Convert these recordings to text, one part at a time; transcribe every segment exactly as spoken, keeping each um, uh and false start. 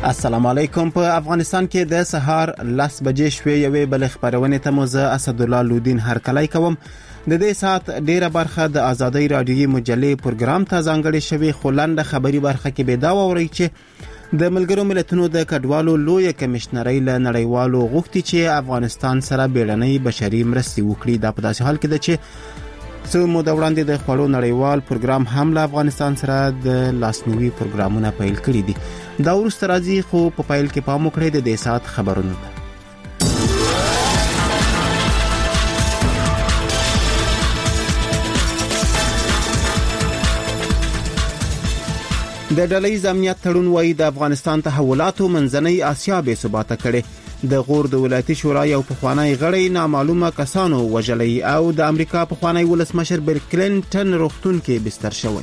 السلام علیکم. په افغانستان کې د سهار لس بجې شوې یوې بل خبرونه ته موزه اسد الله لودین هرکلی کوم. د دې سات ډیره برخه د ازادۍ رادیوي مجلې پروګرام ته ځانګړې شوی، خو لنډه خبري برخه کې به دا ووري چې د ملګرو ملتونو د کډوالو لوی کمشنرۍ له نړیوالو غوښتي چې افغانستان سره بیړنۍ بشري مرستې وکړي. دا په داسې حال کې ده چې څو مو د وړاندې د خپلو نړیوال پروګرام هم له افغانستان سره د لاسنیوي پروګرامونه پیل کړي دي. دا ورسته راځي، خو په پیل کې پام وکړئ د دې سات خبرونو ته. د ډله‌ییز امنیت تړون وايي د افغانستان تحولاتو منځنۍ آسیا بې ثباته کړي. د غور د ولایتي شورا یو پخوانی غړی نامعلومه کسانو وژلی او د امریکا پخوانی ولسمشر بیل کلینټن روغتون کې بستر شوی.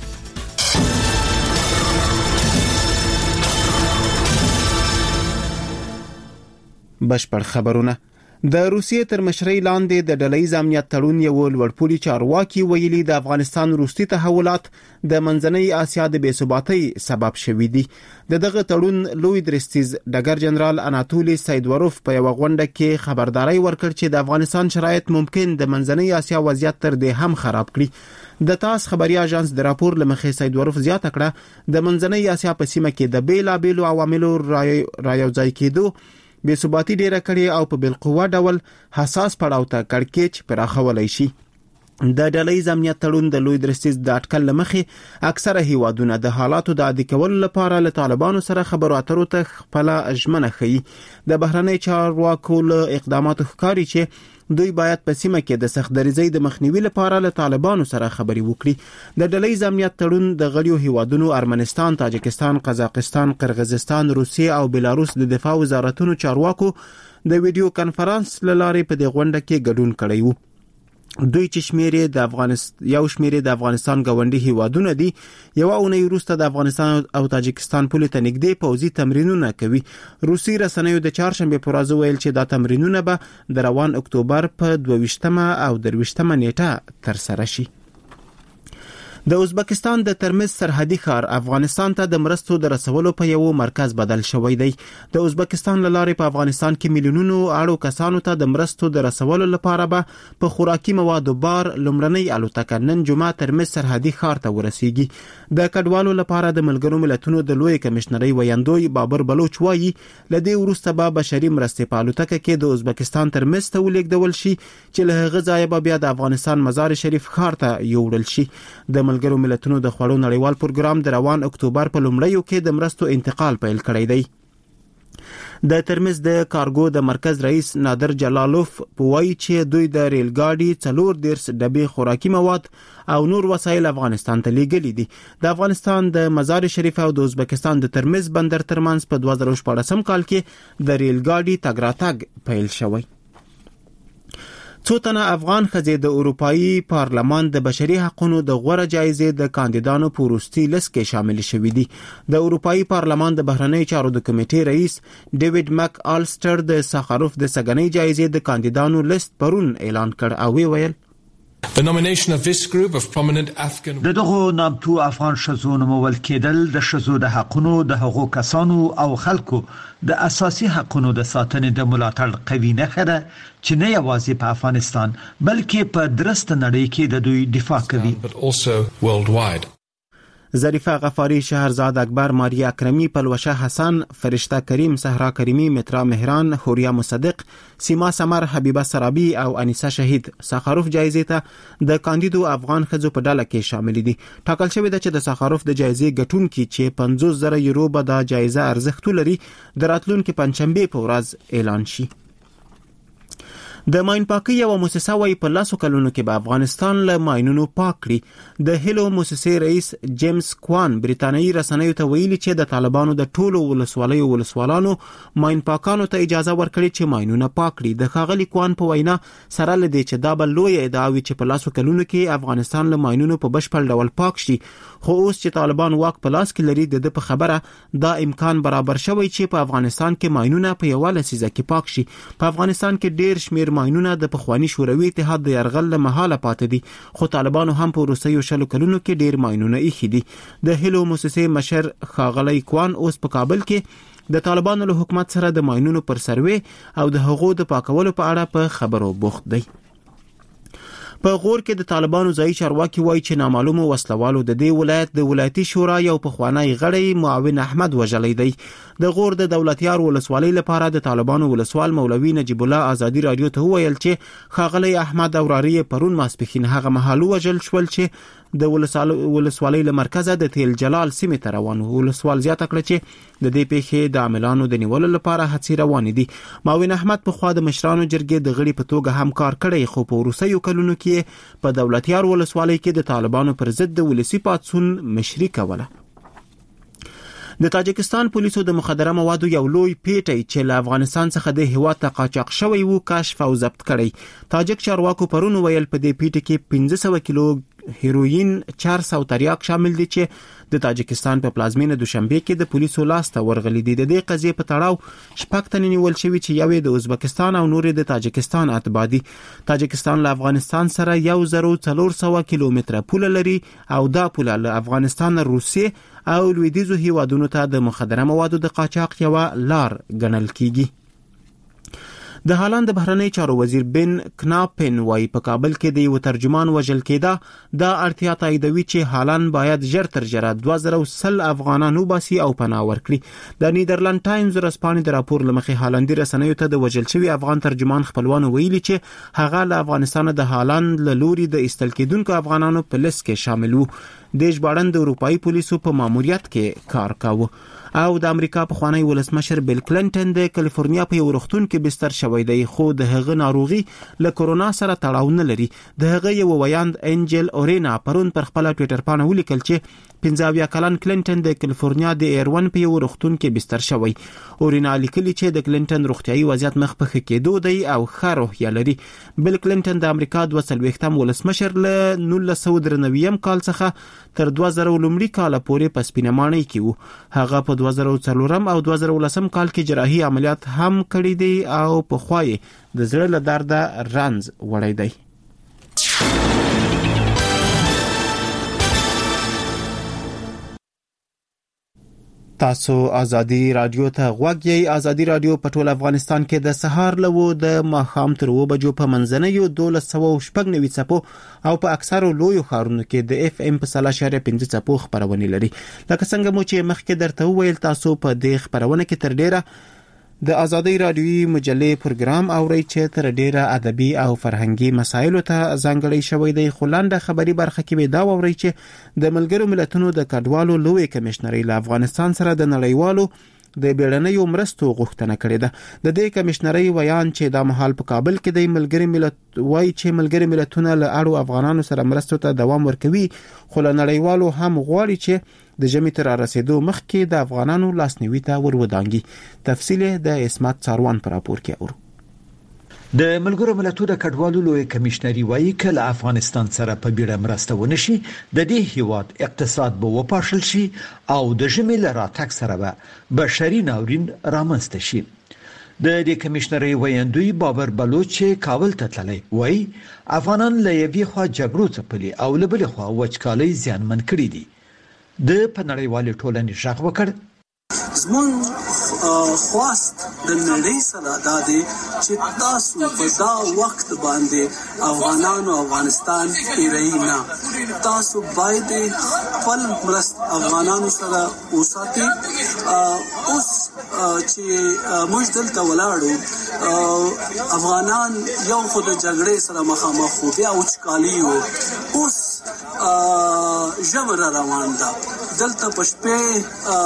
بشپړ خبرونه. د روسیې تر مشرۍ لاندې د ډله‌ییز امنیت تړون یو لوړپوړي چارواکي ویلي د افغانستان وروستي تحولات د منځنۍ آسیا د بې ثباتۍ سبب شوي دي. د دغه تړون لوی درستیز ډګر جنرال اناتولي سیدوروف په یو غونډه کې خبرداري ورکړ چې د افغانستان شرایط ممکن د منځنۍ آسیا وضعیت تر دې هم خراب کړي. د تاس خبري اژانس د راپور لمخې سیدوروف زیاته کړه د منځنۍ آسیا په سیمه کې د بیلابیلو عواملو رايوځای کېدو بې ثباتي ډیره کړي او په بالقوه ډول حساس پړاو ته کړکېچ پراخولای شي. د ډله‌ییز امنیت تړون د لوی درستیز د اټکل لمخې اکثره هیوادونه د حالاتو د عادي کولو لپاره له طالبانو سره خبرو اترو ته خپل ژمنه کوي. د بهرنۍ چارواکو له اقداماتو ښکاري چې دوی باید په سیمه کې د سختدریزۍ د مخنیوي لپاره له طالبانو سره خبري وکړي. د ډله‌ییز امنیت تړون د غړیو هیوادونو ارمنستان، تاجکستان، قزاقستان، قرغیزستان، روسیې او بلاروس د دفاع وزارتونو چارواکو د ویډیو کانفرنس له لارې په دې غونډه کې ګډون کړی وو. دوی چې شمیرې د افغانستان یو شمیرې د افغانستان غونډي هیوادونه دي یو اونۍ وروسته د افغانستان او تاجکستان پولې ته نږدې پوځي تمرینونه کوي. روسي رسنیو د چهارشنبه پر ورځ ویل چې دا تمرینونه به د روان اکتوبر په دوه ویشتمه او درویشتمه نیټه ترسره شي. د ازبکستان د ترمز سرحدي ښار افغانستان ته د مرستو د رسولو په یو مرکز بدل شوی دی. د ازبکستان لارې په افغانستان کې میلیونونو اړو کسانو ته د مرستو د رسولو لپاره به په خوراکي موادو بار لومړنۍ الوتکه نن جمعه ترمز سرحدي ښار ته ورسیږي. د کډوالو لپاره د ملګرو ملتونو د لوی کمشنرۍ ویاندوی بابر بلوچ وایي لدې وروسته به بشري مرستې په الوتکه کې د ازبکستان ترمز ته ولیږدول شي چې له هغه ځایه به بیا د افغانستان مزار شریف ښار ته یوړل شي. د ملګرو ملتونو د خوړو نړیوال پروګرام د روان اکتوبر په لومړیو کې د مرستو انتقال پیل کړی دی. د ترمز د کارګو د مرکز رئیس نادر جلالوف وایي چې دوی د ریل ګاډي څلور دیرس ډبې خوراکي مواد او نور وسایل افغانستان ته لیږلي دي. د افغانستان د مزار شریف او د ازبکستان د ترمز بندر ترمنځ په دوه زره شپاړسم کال کې د ریل ګاډي تګ راتګ پیل شوی. څو تنه افغان ښځې د اروپایي پارلمان د بشري حقوقو د غوره جایزې د کاندیدانو په وروستي لیست کې شامل شوي دي. د اروپایي پارلمان د بهرنۍ چارو د کمیټې رئیس ډیوډ مک آلسټر د ساخاروف د سګنۍ جایزې د کاندیدانو لیست پرون اعلان کړ او وی ویل The nomination of this group of prominent Afghan دغه نامتو افغان شذو نومول کېدل د شذو د حقونو د حقوقو کسانو او خلکو د اساسي حقونو د ساتنې د ملاتړ قوي نښه ده چې نه یوازې په افغانستان بلکې په درسته نړۍ کې د دوی دفاع کوي. but also worldwide. ظریفه غفاری، شهرزاد اکبر، ماریا اکرمی، پلوشه حسن، فرشته کریم، صحرا کریمی، مترا مهران، حوریا مصدق، سیما سمر، حبیبه سرابی او انیسه شهید ساخاروف جایزې ته د کاندیدو افغان ښځو په ډله کې شامل دي. ټاکل شوی ده چې د ساخاروف د جایزې ګټونکي چې پنځوس زره یورو به د جایزه ارزښت لري د راتلونکي پنځشنبه په ورځ اعلان شي. د ماین پاکي یو مؤسسه وايي په لاسو کلونو کې به افغانستان له ماینونو پاک کړي. د هیلو مؤسسې رئیس جیمز کوان بریتانیایی رسنیو ته ویلي چې د طالبانو د ټولو ولسوالیو ولسوالانو ماین پاکانو ته اجازه ورکړي چې ماینونه پاک کړي. د ښاغلي کوان په وینا سره لدی چې دا بل لوی ادعا وي چې په لاسو کلونو کې افغانستان له ماینونو په بشپړ ډول پاک شي، خو اوس چې طالبان واک په لاس کې لري د په خبره دا امکان برابر شوی چې په افغانستان کې ماینونه په یو لسیزه کې پاک شي. په افغانستان کې ډیر شمیر ماینونه د پخوانی شوروي اتحاد د یرغل له مهاله پاتې دي، خو طالبانو هم په روسیو شلو کلونو کې ډیر ماینونه ایښي دي. د هیلو مؤسسې مشر ښاغلی کوان اوس په کابل کې د طالبانو له حکومت سره د ماینونو پر سروې او د هغو د پاکولو په اړه په خبرو بوخت دی. په غور کې د طالبانو ځایي چارواکي وایي چې نامعلومو وسلوالو د دې ولایت د ولایتي شورا یو پخوانی غړی معاون احمد وژلی دی. د غور د دولتیار ولسوالۍ لپاره د طالبانو ولسوال مولوي نجیب الله ازادي رادیو ته وویل چې ښاغلی احمد او راری پرون ماسپښین هغه مهال وژل شول چې د ولسوالۍ له مرکزه د تیل جلال سیمې ته روان وو. ولسوال زیاته کړه چې د دې پیښې د عاملانو د نیولو لپاره هڅې روانې دي. معاون احمد پخوا د مشرانو جرګې د غړي په توګه هم کار کړی، خو په وروستیو کلونو کې په دولتیار ولسوالۍ کې د طالبانو پر ضد د ولسي پاڅون مشري کوله. د تاجکستان پولیسو د مخدره موادو یو لوی پیټی چې له افغانستان څخه د هیواد ته قاچاق شوی وو کشف او ضبط کړی. تاجک چارواکو پرون ویل په دې پیټی کې پنځه سوه کیلو هیروین، چار سوه تریاک شامل دي چې د تاجکستان په پلازمینه دوشنبه کې د پولیسو لاسته ورغلي دي. د دې قضیې په تړاو شپږ تنه نیول شوي چې یو د ازبکستان او نور د تاجکستان اتباع دي. تاجکستان له افغانستان سره یو زر څلور سوه کیلومتره پوله لري او دا پوله له افغانستان، روسیې او لویدیځو هیوادونو ته د مخدره موادو د قاچاق یوه لار ګڼل کیږي. د هالند بهرنی چارو وزیر بن کناپن وايي په کابل کې د یو ترجمان وژل کېده. دا اړتیا تاییدوي چې هالند باید ژر تر ژره دوه زره سل افغانان وباسي او پناه ورکړي. د نیدرلند ټایمز ورځپاڼې د راپور له مخې هالندي رسنیو ته د وژل شوي افغان ترجمان خپلوانو ویلي چې هغه له افغانستانه د هالند له لوري د ایستل کېدونکو افغانانو په لیست کې شامل وو. د ژباړن د اروپایي پولیسو په ماموریت کې کار کاوه. او د امریکا پخوانی ولسمشر بیل کلینټن د کالیفورنیا په یو روغتون کې بستر شوی دی، خو د هغه ناروغي له کورونا سره تړاو نه لري. د هغه یو ویاند انجل اورینا پرون پر خپل ټوئیټر باندې ولیکل چې پنځه اویا کلن کلینټن د کالیفورنیا د ایروان په یو روغتون کې بستر شوی. اورینا لیکلی چې د کلینټن روغتیايي وضعیت مخ په ښه کېدو دی او ښه روحیه لري. بیل کلینټن د امریکا دوه څلوېښتم ولسمشر له نولس سوه درې نوي کال څخه تر دوه زره لومړي کال پورې په سپینه ماڼۍ کې وو. هغه په دوه زره څلورم او دوه زره ولسم کال کې جراحي عملیات هم کړي دي او په خوای د زړه له درده رنځ وړی دی. تاسو ازادي رادیو ته غوږ یې. ازادي رادیو په ټول افغانستان کې د سهار له و د ماښام تر اوه بجو په منځنیو دولس سوه شپږ نوي څپو او په اکثرو لویو ښارونو کې د اف ام په سل اعشاریه پنځه څپو خپرونې لري. لکه څنګه مو چې مخکې درته وویل، تاسو په دې خپرونه کې تر ډیره د ازادي رادیوي مجلې پروګرام اورئ چې تر ډیره ادبي او فرهنګي مسایلو ته ځانګړی شوی دی. خو لنډه خبري برخه کې به دا واورئ چې د ملګرو ملتونو د کډوالو لوی کمشنري له افغانستان سره د نړیوالو د بیړنیو مرستو غوښتنه کړې ده. د دې کمشنري ویان چې د مهال په کابل کې د ملګري ملت وایي چې ملګري ملتونه له اړو افغانانو سره مرستو ته دوام ورکوي، خو له نړیوالو هم غواړي چې د ژمي تر رسیدو مخکې د افغانانو لاسنیوي ته ورودانګي. تفصیل د اسمت څاروان پر راپور کې اورو. د ملګرو ملتونو د کډوالو لوی کمشنري وایي چې له افغانستان سره په بیړه مرسته ونشي، د دې هیواد اقتصاد به وپاشل شي او د ژمي له راتګ سره به بشري ناورین رامنځته شي. د دې کمشنري ویاندوی بابر بلوچ کابل ته تللی وایي افغانان له یوې خوا جګړو څپلي او له بلې خوا وچکالۍ زیانمن کړي دي. د په نړیوالې ټولنې غږ وکړ زمون خواست د نړۍ سره دا دی چې تاسو په دا وخت باندې افغانان او افغانستان ایرای نه، تاسو باید خپل مرست افغانانو سره وساتئ. اوس چې موږ دلته ولاړو افغانان یو خو د جګړې سره مخامخ وو، بیا وچکالي وو، اوس ژمی را روان ده. دلته په شپې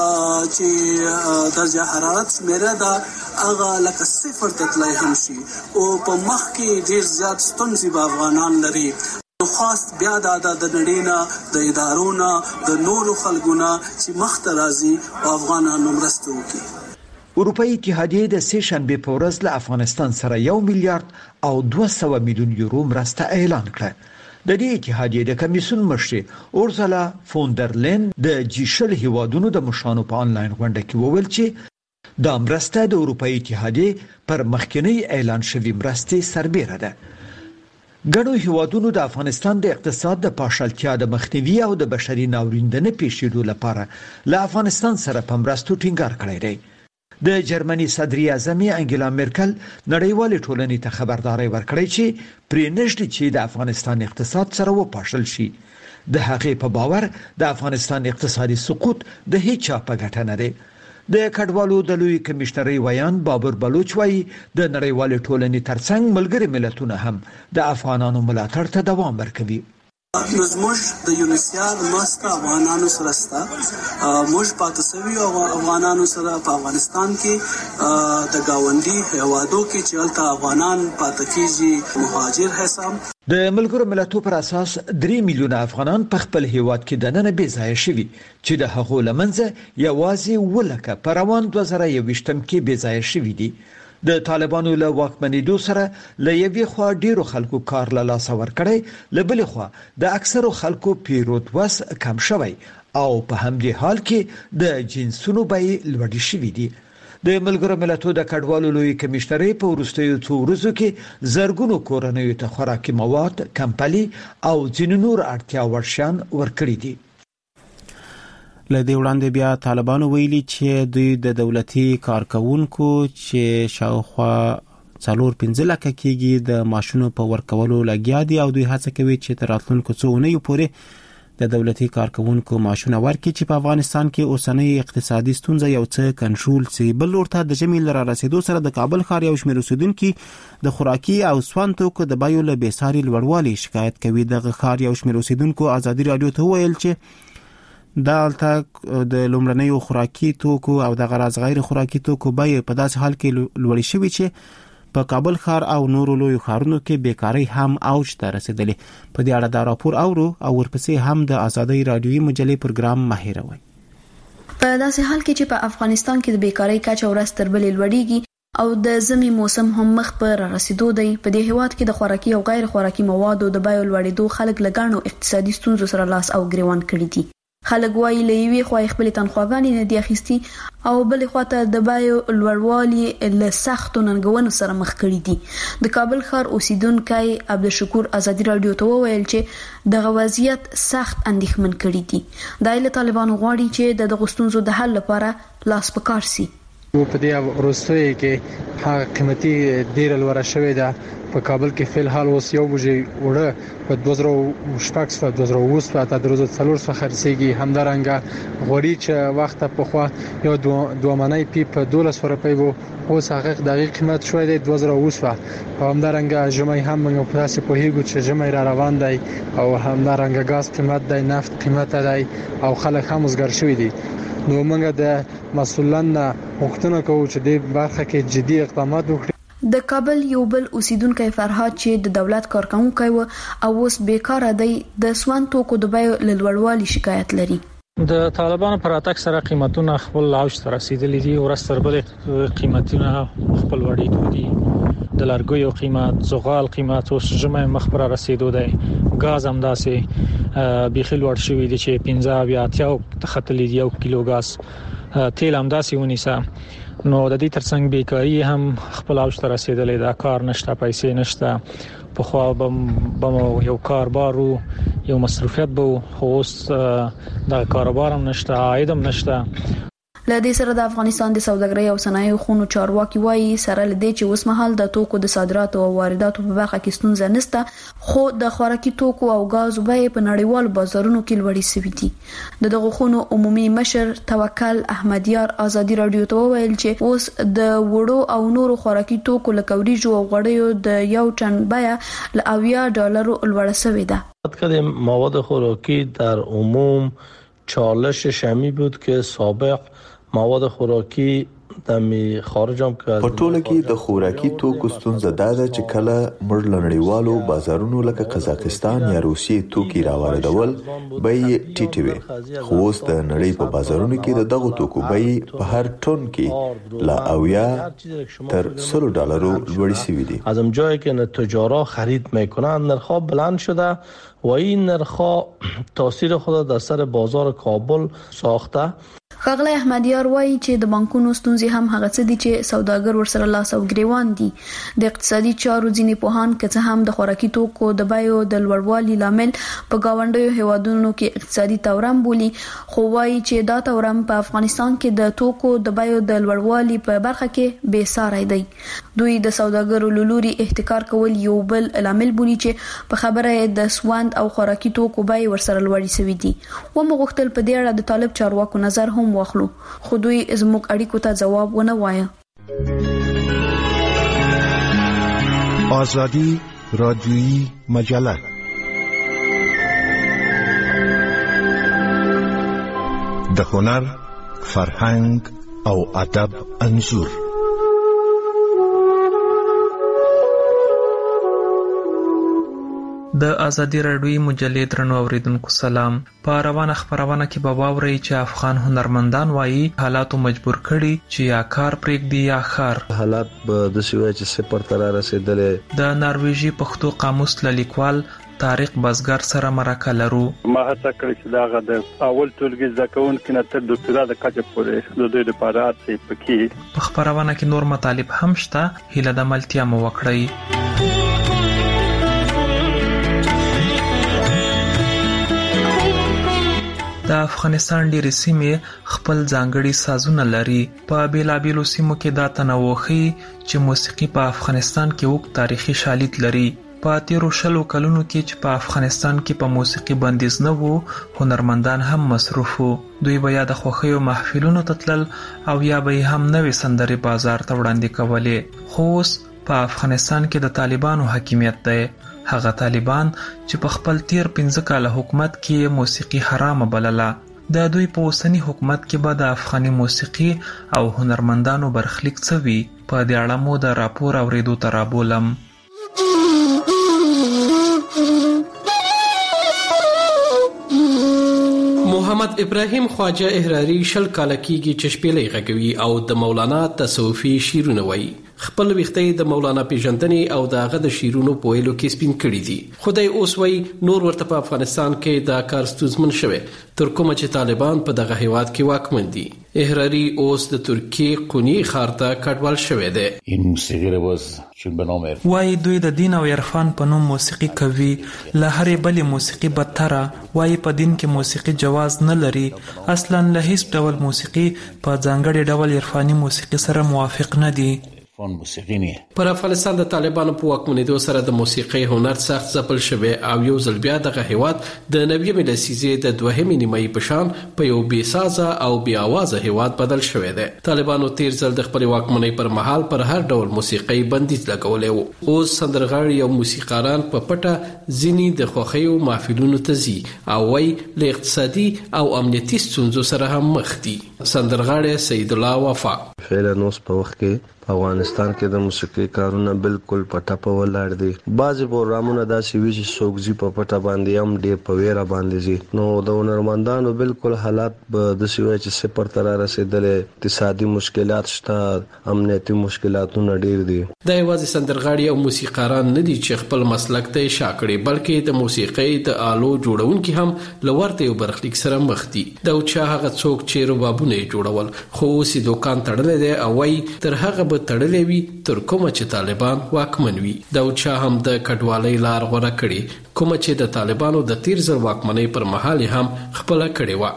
چې درجه حرارت شمیره ده هغه لکه صفر ته تللی هم شي او په مخ کې ډېر زیات ستونزې به افغانان لري. نو خواست بیا دا د نړۍ نه، د ادارو نه، د نورو خلکو نه چې مخ ته راځي او افغانانو مرسته وکړي. اروپایي اتحادیه د سې شنبې په ورځ له افغانستان سره یو میلیارډ او دوه سوه میلیون یورو مرسته اعلان کړه. د دې اتحادیې د کمیسیون مشر اورسولا فوندرلین د جی شل هیوادونو د مشرانو په انلاین غونډه کې وویل چې دا مرسته د اروپایي اتحادیې پر مخکنی اعلان شوی مرستې سربیره ده. ګڼو هیوادونو د افغانستان د اقتصاد د پاشلتیا د مخنیوي او د بشري ناورین د نه پیښېدو لپاره له افغانستان سره په مرستو ټینګار کړی دی. د جرمني صدري اعظم انګلا مرکل نړیوال ټولنې ته خبرداري ورکړې چې پرې نشته چې د افغانستان اقتصاد سره وپاشل شي. د هغې په باور د افغانستان اقتصادي سقوط د هیڅ چا په ګټه نه دی. د کډوالو د لوی کمشنري ویان بابر بلوچ وایي د نړیوال ټولنې ترڅنګ ملګري ملتونه هم د افغانانو ملاتړ ته دوام ورکوي. نو زموږ د یونیسیار مسته افغانانو سره ستا موږ پاتې سوي افغانانو سره په افغانستان کې د گاونډي هیوادو کې چې هلته افغانان پاتې کیږي مهاجر حساب. د ملګرو ملتونو پر اساس درې میلیونه افغانان په خپل هیواد کې د نن بې ځای شوي چې د هغو لمنځه یوازې ولکه په روان دوه زره یوویشتم کې بې ځای شوي دي. د طالبانو له واکمنېدو سره له یوې خوا ډیرو خلکو کار له لاسه ورکړی، له بلې خوا د اکثرو خلکو پیرود وس کم شوی او په همدې حال کې د جنسونو بیې لوړې شوې دي. د ملګرو ملتونو د کډوالو لوی کمشنري په وروستیو څو ورځو کې زرګونو کورنیو ته خوراکي مواد، کمپلي او ځینې نور اړتیا وړ شیان ورکړي دي. لدې وړاندې بیا طالبانو ویلي چې دوی د دولتي کارکونکو چې شاوخوا څلور پنځه لکه کېږي د معاشونو په ورکولو لګیا دي او دوی هڅه کوي چې تر راتلونکو څو اونیو پورې د دولتي کارکونکو معاشونه ورکړي چې په افغانستان کې اوسنۍ اقتصادي ستونزه یو څه کنټرول شي. بل ورته د ژمي لره رسیدو سره د کابل ښار یو شمېر اوسیدونکو د خوراکي او سون توکو د بیو له بېساري لوړوالي شکایت کوي. دغه ښار یو شمېر اوسیدونکو ازادي رادیو ته ویل چې دالته د لومړنیو خوراکي توکو او د غرض غیر خوراکي توکو بیې په داسې حال کې لوړې شوې چې په کابل ښار او نورو لویو ښارونو کې بیکاري هم اوج ته رسیدلې. په دې اړه دا راپور اورو او ورپسې هم د آزادۍ رادیوي مجلې پروګرام ماهیروي. په داسې حال کې چې په افغانستان کې د بیکارۍ کچه ورځ تر بلې لوړېږي او د ژمي موسم هم مخ په رسیدو دی، په دې هیواد کې د خوراکي او غیر خوراکي موادو د بیو لوړېدو خلک له ګڼو اقتصادي ستونزو سره لاس او ګریوان کړي دي. خلک وایي له یوې خوا خپل تنخواګانې نه دي اخیستي او بلې خوا ته د بیو لوړوالي له سختو ننګونو سره مخ کړي دي. د کابل ښار اوسیدونکی عبدالشکور ازادي رادیو ته وویل چې دغه وضعیت سخت اندېښمن کړي دي. دا له طالبانو غواړي چې د دغو ستونزو د حل لپاره لاس په کار سي. په دې وروستیو کې هغه قیمتي ډیره لوړه شوې ده. په کابل کې فل حال اوس یو بوجي وړه په دوه زره شپږ سوه دوه زره اووه سوه ته درځي څلور سوه خرڅيږي. همدارنګه غوړي چې وخت په خوا یو دوه منۍ پی په دولس روپۍ وو، اوس هغه دقیق قیمت شوی دی دوه زره اووه سوه. او همدارنګه ژمي هم موږ په تاسو په هیګو چې ژمي را روان دی او همدارنګه غاز قیمت دی، نفت قیمت دی او خلک هم وزګر شوی دي. نو موږ د مسولان غوښتنه کوو چې د برخه کې جدي اقدامات وکړي. د کابل یو بل اوسیدونکی فرهاد چې د دولت کارکونکی و او اوس بیکاره دی، د سون توکو د بیو له لوړوالي شکایت لري. د طالبانو پر اتک سره قیمتونه خپل اوج ته رسیدلي دي، ورستر بل قیمتونه خپل وړېدو دي. د لرګیو قیمت، زغال قیمت اوس ژمه مخ پر رسیدو دی. غاز هم داسې بيخي لوړ شوی دی چې پنځه بیا اتیا تختلی دی یو کیلو غاز. تیل هم داسې ونیسه. نو د دې ترڅنګ بیکاری هم خپل اوج ته رسیدلې ده. کار نشته، پیسې نشته. په خو به یو کاربارو یو مصرفیت به خو اوس د کاروبار هم نشته، عاید هم نشته. لدې سره د افغانستان د سوداګرۍ او صنایعو خونو چارواکي وایي سره لدې چې اوس مهال د توکو د صادراتو او وارداتو په برخه کې ستونزه نشته، خو د خوراکي توکو او غاز بیې په نړیوال بازارونو کې لوړې شوې دي. دغه خونو عمومي مشر توکل احمدیار ازادي رادیو ته وویل چې اوس د وړو او نورو خوراکي توکو لکه وریجو او غوړیو د یو ټن بیه ل اویا ډالرو لوړه شوې ده. کدیم مواد خوراکی در عموم چالش شمی بود که سابق مواد خوراکی دمی خارجم کرد. په ټوله کې د خوراکي توکو ستونزه دا ده چې کله موږ لنړیوالو بازارونو لکه قزاقستان یا روسیې توکي راوړل بیې ټیټې وي، خو اوس د نړۍ په بازارونو کې د دغو توکو بیې په هر ټن کې لا اویا تر سلو ډالرو لوړې شوې دي. از اونجایی که تجارا خرید میکنند نرخ‌ها بلند شده و این نرخ‌ها تاثیر خود در سر بازار کابل ساخته. ښاغلی احمدیار وایي چې د بانکونو ستونزې هم هغه څه دي چې سوداګر ورسره لاس او ګریوان دي. د اقتصادي چارو ځینې پوهان که څه هم د خوراکي توکو د بیو د لوړوالي لامل په گاونډیو هیوادونو کې اقتصادي تورم بولي، خو وایي چې دا تورم په افغانستان کې د توکو د بیو د لوړوالي په برخه کې بې ساری دی. دوی د سوداګرو له لوري احتکار کول یو بل لامل بولي چې په خبره د سوند او خوراکي توکو بیې ورسره لوړې شوي دي. و مو غوښتل په دې اړه د طالب چارواکو نظر هم واخلو، خو دوی زموږ اړیکو ته جواب ونه وایه. آزادی رادیویی مجله د هنر، فرهنګ او ادب انځور. د ازادي راډیویی مجلې درنو اوریدونکو سلام. په روانه خبرونه کې به واورئ چې افغان هنرمندان وایي حالاتو مجبور کړي چې یا کار پرېږدي یا ښار. حالات به داسې وایي چې صفر ته را رسېدلې. د نارویژي پښتو قاموس له لیکوال طارق بزګر سره مرکه لرو. ما هڅه کړې چې داغه د اول ټولګي زده کوونکي نه تر ډاکټرا د کچې پورې د دوی لپاره هڅې پکې. په خبرونه کې نور مطالب هم شته، هیله د ملتیا مو وکړئ. د افغانستان ډېرې سیمې خپل ځانګړي سازونه لري. په بیلابیلو سیمو کې دا تنوع ښيي چې موسیقي په افغانستان کې اوږد تاریخي شالید لري. په تیرو شلو کلونو کې چې په افغانستان کې په موسیقي بندیز نه وو، هنرمندان هم مصروف وو. دوی به یا د خوښیو محفلونو ته تلل او یا به هم نوې سندرې بازار ته وړاندې کولې. خو اوس په افغانستان کې د طالبانو حاکمیت دی. هغه طالبان چې په خپل تیر پنځه کاله حکومت کې موسیقي حرامه بلله. د دوی په اوسني حکومت کې به د افغاني موسیقي او هنرمندانو برخلیک څه وي؟ په دې اړه مو د راپور اورېدو ته رابولم. محمد ابراهیم خواجه احراری شل کاله کېږي چې شپېلۍ غږوي او د مولانا تصوفي شعرونه وایي. خپل وختې د مولانا پیژندنې او د هغه د شعرونو په ویلو کې سپین کړي دي. خدای اوس وایي نور ورته په افغانستان کې دا کار ستونزمن شوی تر کومه چې طالبان په دغه هیواد کې واکمن دي. احراری اوس د ترکیې قونی ښار ته کډوال شوی دی. این موسیقی رواز چون به نام وایي دوی د دین او عرفان په نوم موسیقي کوي. له هرې بلې موسیقي بدتره. وایي په دین کې موسیقي جواز نه لري. اصلا له هیڅ ډول موسیقي په ځانګړي ډول عرفاني موسیقي سره موافق نه دي. پر افغانستان د طالبانو په واکمنېدو سره د موسیقي هنر سخت ځپل شوی او یو ځل بیا دغه هیواد د نویمې لسیزې د دوهمې نیمایي په شان په یو بې سازه او بې اوازه هیواد بدل شوی دی. طالبانو تیر ځل د خپلې واکمنۍ پر مهال پر هر ډول موسیقي بندیز لګولی و. اوس سندرغاړي او موسیقاران په پټه ځینې د خوښیو محفلونو ته ځي او وایي له اقتصادي او امنیتي ستونزو سره هم مخ دي. سندرغاړی سید الله وفا فعلا اوس په وخت کې په افغانستان کې د موسیقي کارونه بالکل په ټپه ولاړ دي. بعضې پروګرامونه داسې وي چې څوک ځي په پټه باندې هم ډېر په ویره باندې ځي. نو د هنرمندانو بالکل حالات به داسې وایي چې صفر ته را رسېدلې. اقتصادي مشکلات شته، امنیتي مشکلاتونه ډېر دي. دا یوازې سندرغاړي او موسیقاران نه دي چې خپل مسلک ته شا کړي، بلکې د موسیقۍ د آلو جوړونکي هم له ورته یو برخلیک سره مخ دي. دا چا هغه څوک چې ربابونه یې جوړول، خو اوس یې دوکان تړلی دی او وایي تر هغه به تړلې وي تر کومه چې طالبان واکمن وي. دا چا هم د کډوالۍ لار غوره کړي، کومه چې د طالبانو د تیر ځل واکمنۍ پر مهال هم خپله کړې وه.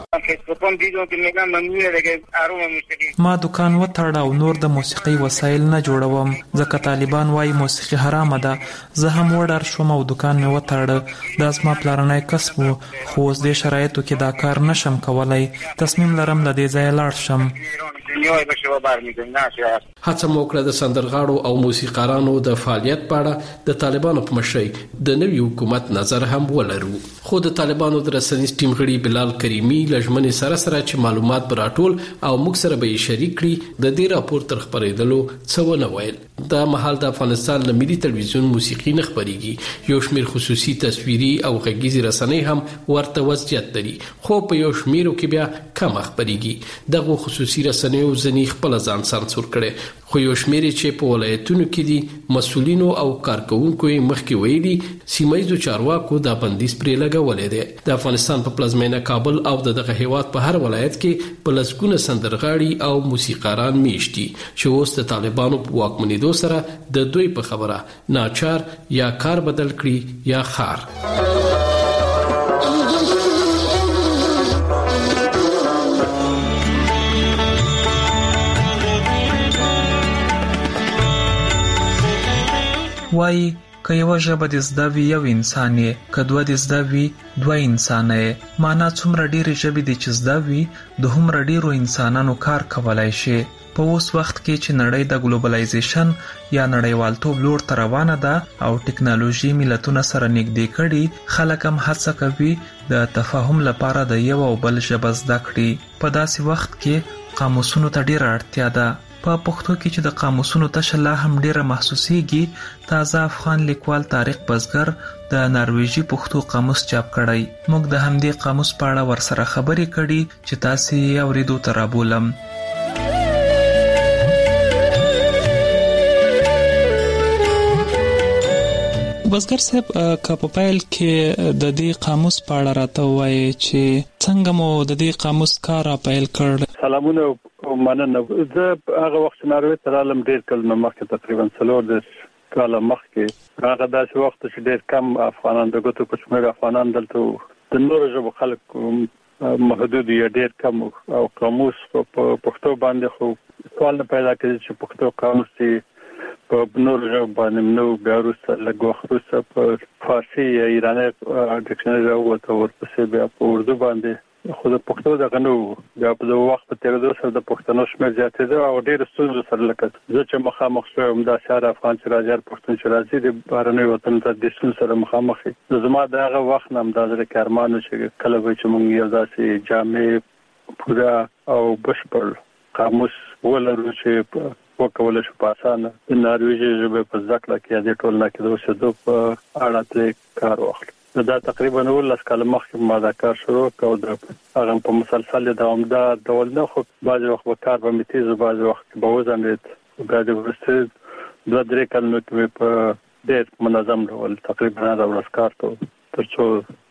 ما دکان وتړ او نور د موسیقۍ وسایل نه جوړوم ځکه طالبان وایي موسیقي حرامه ده. زه هم وډار شوم او دکان مې وتړ. دا زما پلارنی کسب و، خو اوس دې شرایطو کې دا کار نشم کولی. تصمیم لرم له دې ځایه لاړ شم. هڅه مو وکړه د سندرغاړو او موسیقارانو د فعالیت په اړه د طالبانو په مشرۍ د نوي حکومت نظر هم ولرو. خو د طالبانو د رسنیز ټیم غړي بلال کریمي له ژمنې سره سره چې معلومات به راټول او موږ سره به یې شریک کړي، د دې راپور تر خپرېدلو څه ونه ویل. دا مهال د افغانستان له ملي تلویزیون موسیقي نه خپرېږي. یو شمېر خصوصي تصویري او غږیزې رسنۍ هم ورته وضعیت لري، خو په یو شمېرو کې بیا کم خپرېږي. دغه خصوصي رسنیو ځینې خپل ځان سانسور کړي، خو یو شمېر چې په ولایتونو کې دي مسؤلینو او کارکونکو یې مخکې ویلي سیمایي چارواکو دا بندیز پرې لګولې ده. د افغانستان په پلازمینه کابل او دغه هیواد په هر ولایت کې په لسګونه سندرغاړي او موسیقاران میشتي چې اوس د طالبانو په واکمنېدو سره د دوی په خبره ناچار یا کار بدل کړي یا خار. وای که یو ژبه د زده وي یو انسان یې، که دوه د زده وي دوه انسانه یې. معنا څومره ډېرې ژبې دي چې زده وي د هومره ډېرو انسانانو کار کولای شي. په اوس وخت کې چې نړۍ د ګلوبلایزیشن یا نړیوالتوب لور ته روانه ده او ټکنالوژي ملتونه سره نږدې کړي، خلک هم هڅه کوي د تفاهم لپاره د یو او بل ژبه زده کړي. په داسې وخت کې قاموسونو ته ډېره اړتیا ده. په پښتو کې چې د قاموسونو تشه لا هم ډیره محسوسيږي، تازه افغان لیکوال طارق بزګر د نارویجی پښتو قاموس چاپ کړی. موږ د همدې قاموس په اړه ورسره خبرې کړي چې تاسو یې اوریدو ته رابولم. بزګر صاحب که په پیل کې د دې قاموس په اړه راته وایي چې څنګه مو د دې قاموس کار پیل کړ؟ سلامونه او مننه. زه هغه وخت ناروې تر عالم ډیر کله مخکې تقریبا څلور د کاله مخکې هغه داسې وخت چې ډیر کم افغانان د ګوتو په شمېر افغانان دلته د نورو ژبو خلک محدود یا ډیر کم او قاموس په پښتو باندې خو سوال نه پیدا کېږي چې پښتو قاموس په نورو ژبو باندې نو بیا وروسته لږ وخت وروسته په فارسي یا ایراني ډکشنري راووته، ورپسې بیا په اردو باندې. خو د پښتو دغه نو بیا په وخت په تیریدو سره د پښتنو شمېر زیاتېده او ډېر ستونزو سره لکه زه چې مخامخ شوم دا شهر افغان چې راځي پښتون چې راځي د بهرني وطن ته د ستونزو سره مخامخ دي. زما دغه وخت نام د ځکه ارمانو چې کله به چې موږ یو داسې جامع پورا او بشپړ قاموس ولرو چې وکول شو په اسانه د نارویجي ژبې په ځکه کې د ټولنه کې د اوسېدو په اړه تل کار وکړ. دا تقریبا ولس کله مخکې ما دا کار شروع کړ د هغه په مسلسل دوامدار ډول نه، خو بعض وخت به کار به میتیز او بعض وخت به وزندید. بعد ورسته دوه درې کلونو کې په ډېر منظم ډول تقریبا دا ورس کار ته ترڅو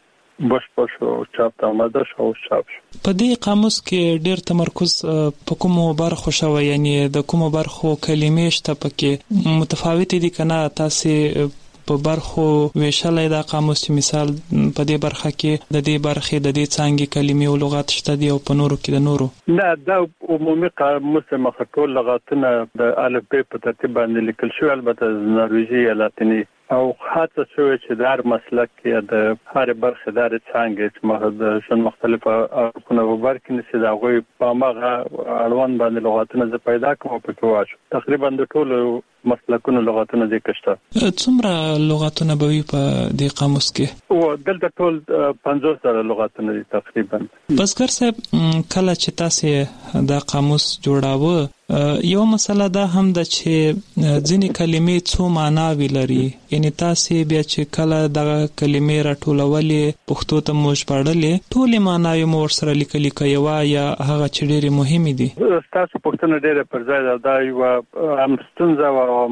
بشپړ شو چاپ ته آماده شو او چاپ شو. په دې قاموس کې ډېر تمرکز په کومو برخو شوی، یعنی د کومو برخو کلمې شته پکې متفاوتې دي کنه؟ تاسو په برخو ویشلای دا قاموس چې مثال په دې برخه کې د دې برخې د دې څانګې کلمې او لغات شته دي او په نورو کې د نورو؟ نه، دا عمومي قاموس مخاطب لغاتونه د الف ب په ترتیب باندې لیکل شوی، البته نارویجي یا لاتینی او خاصه شوی چې د هر مسلک کې د هر برخه د څانګې چې مخه د شن مختلفه اړخونه وبرکې نشي دا غوي په ماغه اړوند باندې لغاتونه ز پیدا کوم په تواشو تقریبا د ټولو مسلکونو لغاتونه د کشته. څومره لغاتونه به وي په دې قاموس کې؟ او دلته ټول پنځوس زره لغاتونه دي تقریبا. بزګر صاحب کله چې تاسو دا قاموس جوړاوه یو مسله دا هم ده چې ځینې کلمې څو معناوي لري، یعنی تاسو بیا چې کله دغه کلمې راټولولې پښتو ته مو ژباړلې ټولې معناوي مو ورسره لیکلي کيوا یا هغه چې ډېرې مهمې دي؟ تاسو پښتنه ډېره پر ځای ده، دا یو هم ستونزه او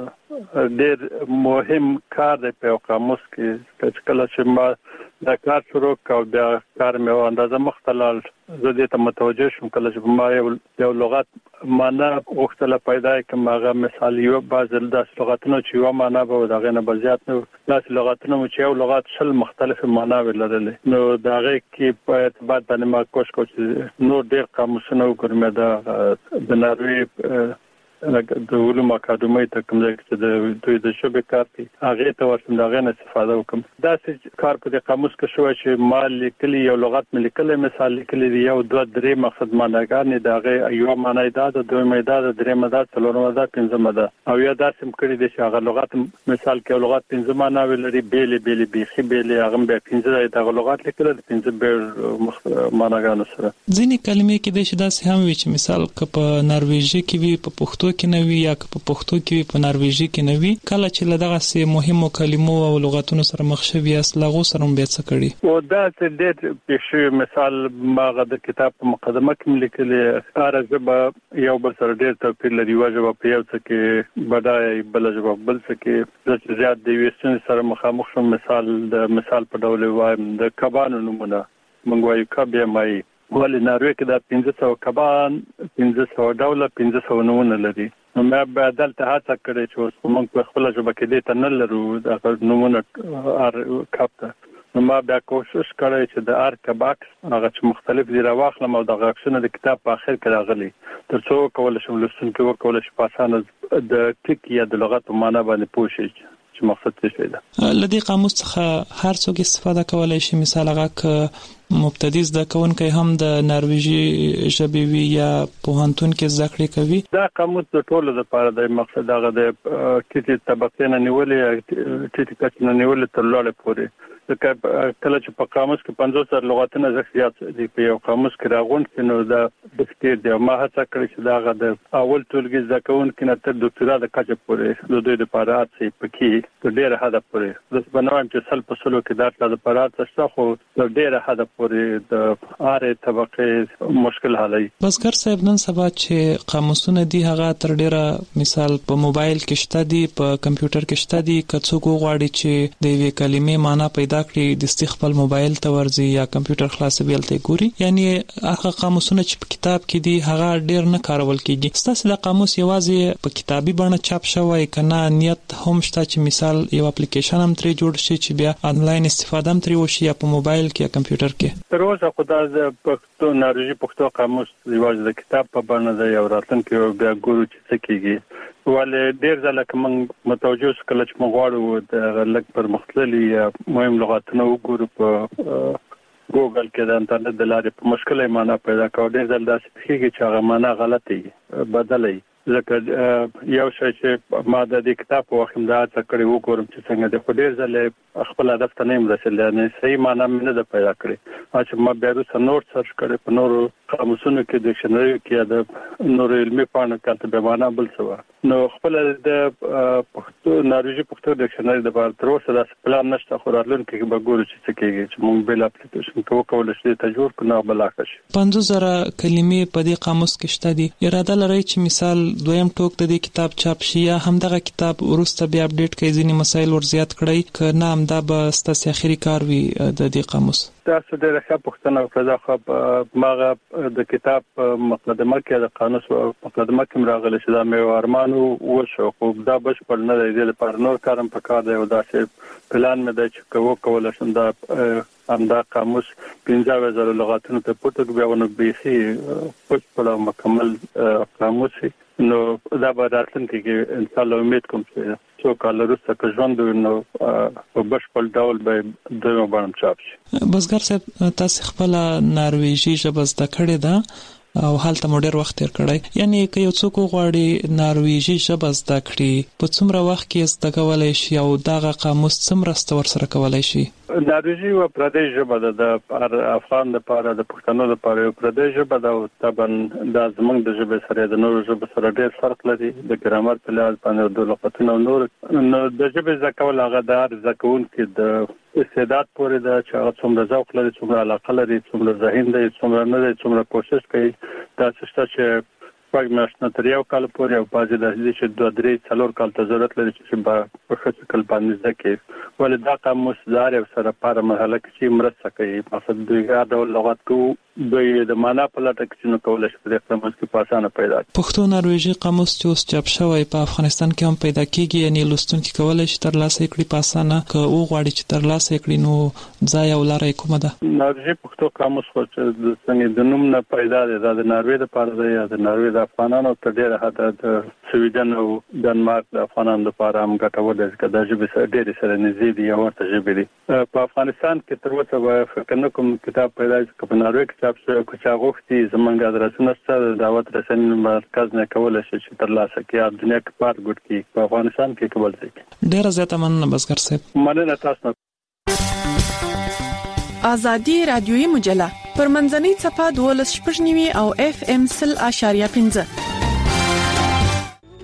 ډېر مهم کار دی په قاموس کې چې کله چې ما دا کار شروع کاو بیا کار مې اندازه مختلل زه دې ته متوجه شوم کله چې ما یو یو لغت معنا وختله پیدا کوم هغه مثال یو بعض د لغاتونو چې یو معنا به دغه نه بزیات نو داس لغاتونو چې یو لغت شل مختلف معنا ولرلې نو دغه کې په اعتبار باندې ما کوشش کوم نو ډېر قاموسونه وګورم دا د ناروی د علوم اکاډمۍ ته کوم ځای چې د دوی د شوبې کار کوي هغه ته ورسم دغه نه استفاده وکم. دا چې کار په دې قاموس کې شو چې ما لیکلي یو لغت مې لیکلې مثال لیکلي یو دوه درې مقصد معناګانې دغه یو معنی دا د دوه معنی دا د درې معنی دا څلورمه دا پنځمه دا او یا دا سم کړی د هغه لغت مثال کې لغت پنځه معنی ولري بیل بیل بیخي بیل هغه به پنځه دغه لغت لیکل د پنځه بیل معناګانو سره. ځینې کلمې کې د شي داسې هم وي چې مثال ک په نارویجي کې وي په پښتو کې نه وي یا په پښتو کې په نارویژي کې نه وي کله چې لدغه سي مهمو کلمو او لغاتونو سره مخ شوي اصلاغو سره به څه کړي او دا ډېر په مثال ماغه د کتاب په مقدمه کې لیکلي ارزبه یو بل سره ډېر توپیر لري واجب په یو څه کې بدای بل جواب بل څه کې د زیات د ویستن سره مخامخ شو مثال د مثال په ډول وایم د کبانو نمونه منګوي کبه مای ولې ناروې کې د پنځه سوه کبان پنځه سوه ډوله پنځه سوه نمونه لري نو مې به دلته هڅه کړې چې موږ په خپل ژبه کې دې ته نه لرو د نمونه ار کاپته نو ما بیا کوشش کړی چې د ار کباکس هغه چې مختلف دي راوخلم او د غاښونو د کتاب په اخر کې راغلي ترڅو کول شم لوستونکو وکول شي په اسانه د ټیک یا د لغت په معنا باندې پوه شي چې مقصد څه دی. لدی قاموس څخه هر څوک استفاده کولای شي مثال هغه ک مبتدی زده کوونکی هم د نارویژي ژبې وی یا پوهنتون کې زده کړې کوي. دا قاموس د ټولو لپاره د مقصد هغه د ټیټي طبقې نه نیولې ټیټي کچې نه نیولې تر لوړه پورې کله چې په قاموس کې پنځوس زره لغاتونه زیات دي په یو قاموس کې راغونډ نو دا د ډېر دی ما هڅه کړې چې دا غو د اول ټولګي زده کوونکي نه تر ډاکټرا د کچې پورې د دوی لپاره اړتیا پکې د ډېر حد پورې د بنوم چې سل په سلو کې دا د لپاره څه خو د ډېر حد پورې د اره طبقه مشکل حالي. بسکر صاحب نن سبا چې قاموسونه دي هغه تر ډېره مثال په موبایل کې شته دي په کمپیوټر کې شته دي کڅو غواړي چې د یوې کلمې معنی پیدا کړي د استخبال موبایل ته ورځي یا کمپیوټر خلاصوي ته ګوري یعنی هغه قاموسونه چې په کتاب کې دي هغه ډېر نه کارول کیږي. ستاسو د قاموس یوازې په کتابي بڼه چاپ شوی کنه نیت هم شته چې مثال یو اپلیکیشن هم ترې جوړ شي چې بیا انلاین استفاده هم ترې وشي یا په موبایل کې یا کمپیوټر کې. تر اوسه خدای د پښتو نارویژي پښتو قاموس یوازې د کتاب په بڼه دی او راتلونکي بیا ګورو چې څه کیږي ولې ډېر ځله کوم متوجه کله چې موږ غواړو د لک پر مختلفي مهم لغاتونه وګورو په ګوګل کې د انټرنیټ د لارې په مشکله معنا پیدا کوو ډېر ځله داسې کېږي چې هغه معنا غلطي بدلي ځکه یو شی چې ما د دې کتاب په وخت دا څه کړی وګورم چې څنګه د خډیر ځله خپل هدف ته نه رسیدل نه صحیح معنا مې نه پیدا کړی چې ما بیا وروسته نور سرچ کړی په نورو قاموسونو کې ډکشنري کې د نور علمي پاڼو کې به معنا بل څه نو خپل د پښتو نارویژي پښتو ډکشنري د بار تر اوسه د پلان نشته خو راتلونکي کې به ګورو چې څه کېږي چې موږ بل اپلیکیشن کوو کولای شي ته جوړ کړو بل اخشي پنځه زره کلمې په دې قاموس کې شته دي اراده لري چې مثال دویم ټوک د دې کتاب چاپ شي یا همدغه کتاب ورسته بیا اپډیټ کوي ځینې مسایل ور زیات کړي ک نه هم دا به ستاسو اخیری کار وي د دې قاموس. تاسو ډېر ښه پوښتنه وکړه خو ماغه د کتاب مقدمه کې د قانون مقدمه کې راغلی چې دا مې ارمانو وشو خو دا بشپړ نه دی د لپاره نور کارم پکار دی او دا چې پلان مې د چې کوو کول شم دا همدا قاموس پنځه زره لغاتونو ته پټ بیا ونه بيخي بشپړ مکمل قاموس نو دا به راتلونکي کې ان شاء الله امید کوم چې څو کال وروسته که ژوند نو په بشپړ ډول به دوی باندې چاپ شي. بسګر صاحب تاسو خپل نارویژي ژبه زده کړې ده او حالت مو ډېر وخت تیر کړی یعنی که یو څوک غواړي نارویژي ژبه زده کړي په څومره وخت کې زده کولای شي او دغه قاموس څومره ستور سره کولای شي؟ نارویژي او پردیس ژبه د افغان لپاره د پښتنو لپاره یو پردیس ژبه ده او طبعا د زمونږ د ژبې سره د نورو ژبو سره ډېر فرق لري د ګرامر په لحاظ باندې د لغتونو او نور نو د ژبې زده کول هغه د هر زده کوونکي د استعداد پورې ده چې هغه څومره ذوق لري څومره علاقه لري څومره ذهین دی څومره نه دی څومره کوشش کوي دا څه چې پاک ماشنه تر یو کال پورې او بازي د دې چې دوه درې څلور کال ته ضرورت لري چې په خاصه کل باندې ځکه ولې دا قاموس زار او سره په مرحله کې مرسته کوي مقصد دوی دا لغت کو دوی د معنا په لټه کې نو کولای شي په قاموس کې په اسانه پیدا کړي. پښتو نارویژي قاموس چې اوس چاپ شوی په افغانستان کې هم پیدا کیږي یعنی لوستونکي کولای شي ترلاسه کړي په اسانه که او غواړي چې ترلاسه کړي نو ځای او لارې کومه ده؟ نارویژي پښتو قاموس خو چې څنګه د نوم نه پیدا دی دا د ناروې لپاره دی یا د ناروې د افغانانو ته ډېر حتی د سویډن او ډنمارک د افغانانو لپاره هم ګټور دی چې د ژبې سره ډېر سره نږدې دي او ورته ژبې دي. په افغانستان کې تر اوسه به فکر نه کوم کتاب پیدا چې په ناروې کې چاپ شوی که چا غوښتي زمونږ ادرسونه شته د دعوت رسنۍ مرکز نه کولای شي چې ترلاسه کړي دنیا کې پار ګډ کړي په افغانستان کې کول شي. ډېر زیاته مننه بسګر صاحب. مننه تاسو. آزادی رادیویی مجله پر منځنۍ صفحه دولس شپږ نیوي او اف ام سل اشاریه پنځه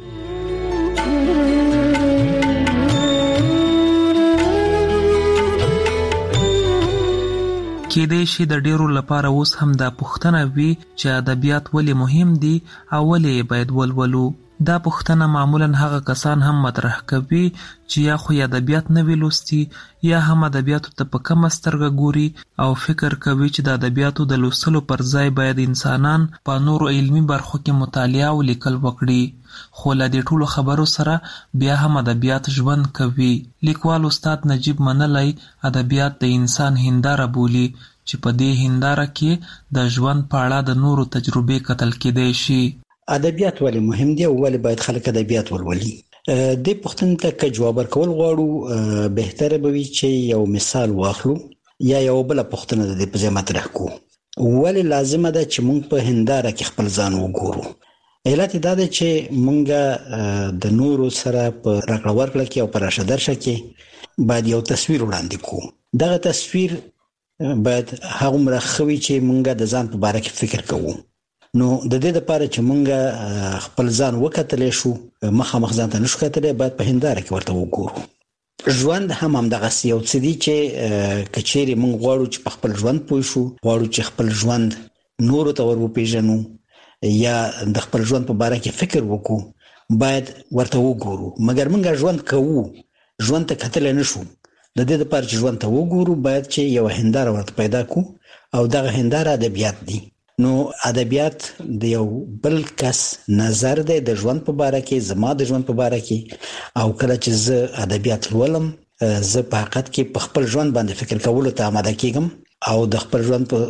کېدای شي د ډیرو لپاره اوس هم دا پوښتنه وي چې ادبیات ولې مهم دي او ولې باید ولولو. دا پوښتنه معمولا هغه کسان هم مطرح کوي چې یا خو ادبیات نه وی لوستي یا هم ادبیاتو ته په کمه سترګه ګوري او فکر کوي چې د ادبیاتو د لوستلو پر ځای باید انسانان په نورو علمي برخو کې مطالعه او لیکل وکړي. خو له دې ټولو خبرو سره بیا هم ادبیات ژوند کوي. لیکوال استاد نجیب منلی ادبیات د انسان هنداره بولي چې په دې هنداره کې د ژوند په اړه د نورو تجربې کتل کېدای شي. ادبیات ولې مهم دي او ولې باید خلک ادبیات ولولي؟ دې پوښتنې ته که جواب ورکول غواړو بهتره به وي چې یو مثال واخلو یا یو بل پوښتنه د دې په ځای مطرح کړو. ولې لازمه ده چې موږ په هنداره کې خپل ځان وګورو؟ علت دا ده چې موږ د نورو سره په راکړه ورکړه کې او په راشه درشه کې باید یو تصویر وړاندې کوو. دغه تصویر باید هغومره ښه وي چې موږ د ځان په باره کې فکر کوو. نو د دې لپاره چې موږ خپل ځان وکتلی شو، مخامخ ځان ته نشو کتلی، باید په هنداره کې ورته وګورو. ژوند هم همدغسې یو څه دي چې که چیرې موږ غواړو چې په خپل ژوند پوه شو، غواړو چې خپل ژوند نورو ته ور وپېژنو یا د خپل ژوند په باره کې فکر وکړو، باید ورته وګورو. مګر موږ ژوند کوو، ژوند ته کتلی نشو. د دې لپاره چې ژوند ته وګورو باید چې یو هنداره ورته پیدا کړو او دغه هنداره ادبیات دي. نو ادبیات د یو بل کس نظر دی د ژوند په باره کې، زما د ژوند په باره کې، او کله چې زه ادبیات لولم زه په حقیقت کې په خپل ژوند باندې فکر کولو ته آماده کیږم او د خپل ژوند په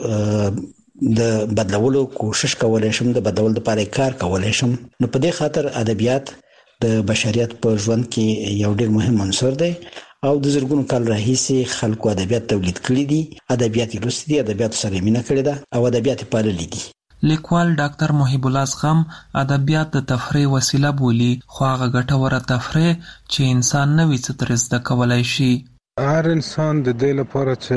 د بدلولو کوشش کولای شم، د بدلولو لپاره کار کولای شم. نو په دې خاطر ادبیات د بشریت په ژوند کې یو ډېر مهم عنصر دی او د زرګونو کال راهیسې خلکو ادبیات تولید کړي دي، ادبیات یې لوستي دي، ادبیاتو سره یې مینه کړې ده او ادبیات یې پاللي دي. لیکوال ډاکټر محب الله زغم ادبیات د تفریح وسیله بولي، خو هغه ګټوره تفریح چې انسان نوی څه ترې زده کولی شي. هر انسان د دې لپاره چې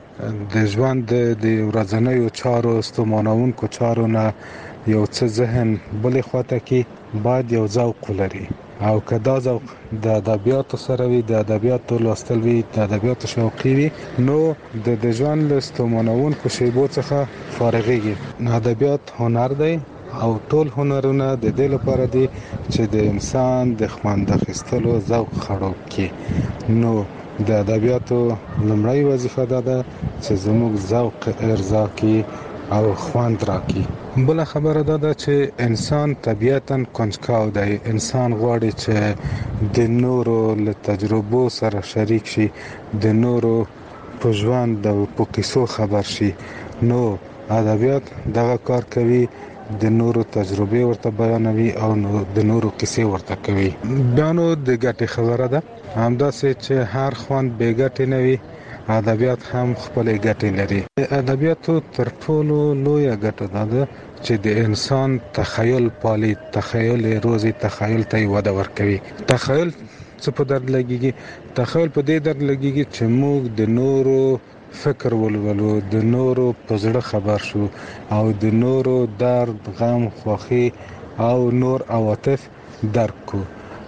د ژوند د ورځنیو چارو ستومانوونکو چارو نه یو څه ذهن بلې خواته کې باید یو ذوق ولري او که دا ذوق د ادبیاتو سره وي، د ادبیاتو لوستل وي، د ادبیاتو شوقي وي، نو د د ژوند له ستومانوونکو شیبو څخه فارغېږي. ادبیات هنر دی او ټول هنرونه د دې لپاره دي چې د انسان د خوند اخیستلو ذوق خړوب کړي. نو د ادبیاتو لومړی وظیفه دا ده چې زموږ ذوق ارضا کړي او خوند راکړي. بله خبره دا ده چې انسان طبیعتاً کنجکاو دی. انسان غواړي چې د نورو له تجربو سره شریک شي، د نورو په ژوند او په کیسو خبر شي. نو ادبیات دغه کار کوي، د نورو تجربې ورته بیانوي او د نورو کیسې ورته کوي. بیا نو د ګټې خبره ده، همداسې چې هر خوند بې ګټې نه وي، ادبیات هم خپل ګټې لري. ادبیاتو تر ټولو لویه ګټه دا ده چې د انسان تخیل پالي، تخیل روزي، تخیل ته وده ورکوي. تخیل څه په درد لګيږي؟ تخیل په دې درد لګيږي چې موږ د نورو فکر ولولو، د نورو په زړه خبر شو او د نورو درد، غم، خوښي او نور عواطف درک کو.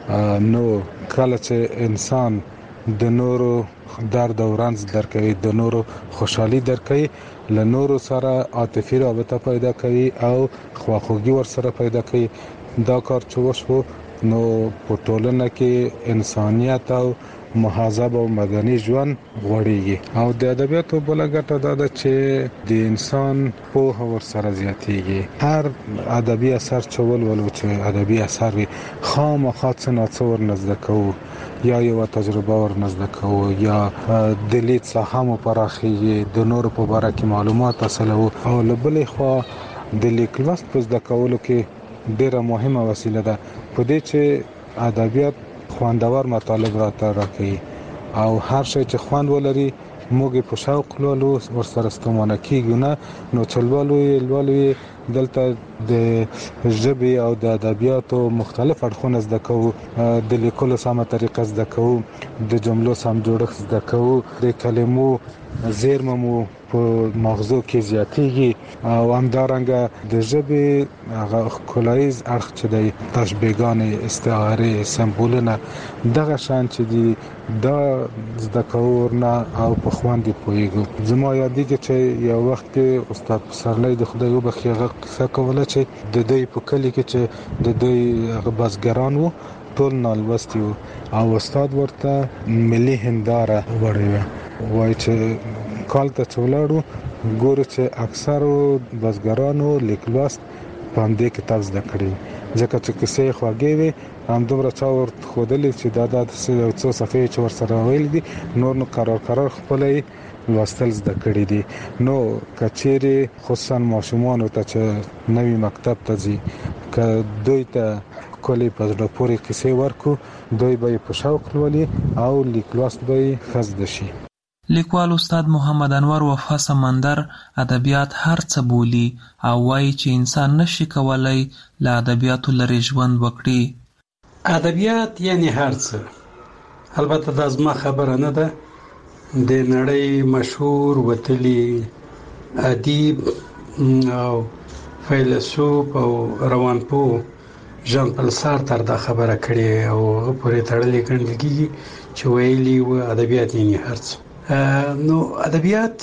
نو کله چې انسان د نورو درد او رنج درکوي، د نورو خوشحالي درکوي، له نورو سره عاطفي رابطه پیدا کوي او خواخوږي ورسره پیدا کوي. دا کار چې وشو نو په ټولنه کې انسانیت او مهذب او مدني ژوند غوړېږي. او د ادبیاتو بله ګټه دا ده چې د انسان پوهه ورسره زیاتېږي. هر ادبي اثر چې ولولو چې ادبي اثر وي، خامخا څه نه څه ورنه زده کوو، یا یو تجربه ورنه زده کوو، یا د لید ساحه مو پراخېږي، د نورو په باره کې معلومات حاصلوو. او له بلې خوا د لیک لوست په زده کولو کې ډېره مهمه وسیله ده په دې چې ادبیات خوندور مطالب راته راکوي او هر شی چې خوند ولري موږ په شوق لولو، ورسره ستومانه کیږو نه. نو چې لولو یې لولو یې دلته د ژبې او د ادبیاتو مختلف اړخونه زده کوو، د لیکلو سمه طریقه زده کوو، د جملو سم جوړښت زده کوو، د کلمو زیرمه مو په مغزو کې زیاتېږي او همدارنګه د ژبې هغه ښکلاییز اړخ چې دی تشبیهګانې، استعارې، سمبولونه دغه شان چې دي دا زده کوو ورنه او په خواندې پوهېږو. زما یادېږي چې یو وخت کې استاد پسرلی د خدای وبخښي هغه قصه کوله چې د دوی په کلي کې چې د دوی هغه بزګران وو ټول نالوستي وو او استاد ورته ملي هنداره وړې وه، وایي چې کال ته چې ولاړو ګورو چې اکثرو بزګرانو لیک لوست په همدې کتاب زده کړي، ځکه چې کیسې خوږې وي، همدومره چا ورته ښودلي چې دا د یو څو صفحې چې ورسره ویل دي، نور نو قرار قرار خپله لوستل زده کړي دي. نو که چیرې خصوصا ماشومانو ته چې نوي مکتب ته ځي، که دوی ته ښکلې په زړه پورې کیسې ورکړو، دوی به یې په شوق لولي او لیک لوست به یې ښه زده شي. لیکوال استاد محمد انور وفا سمندر ادبیات هر څه بولي او وایي چې انسان نشي کولای له ادبیاتو لرې ژوند وکړي. ادبیات یعنی هر څه. البته دا زما خبره نه ده، د نړۍ مشهور وتلی ادیب او فیلسوف او روانپوه ژان پل سارتر دا خبره کړې او هغه پورې تړلې ګڼل کېږي چې ویلي و ادبیات یعنی هر څه. نو ادبیات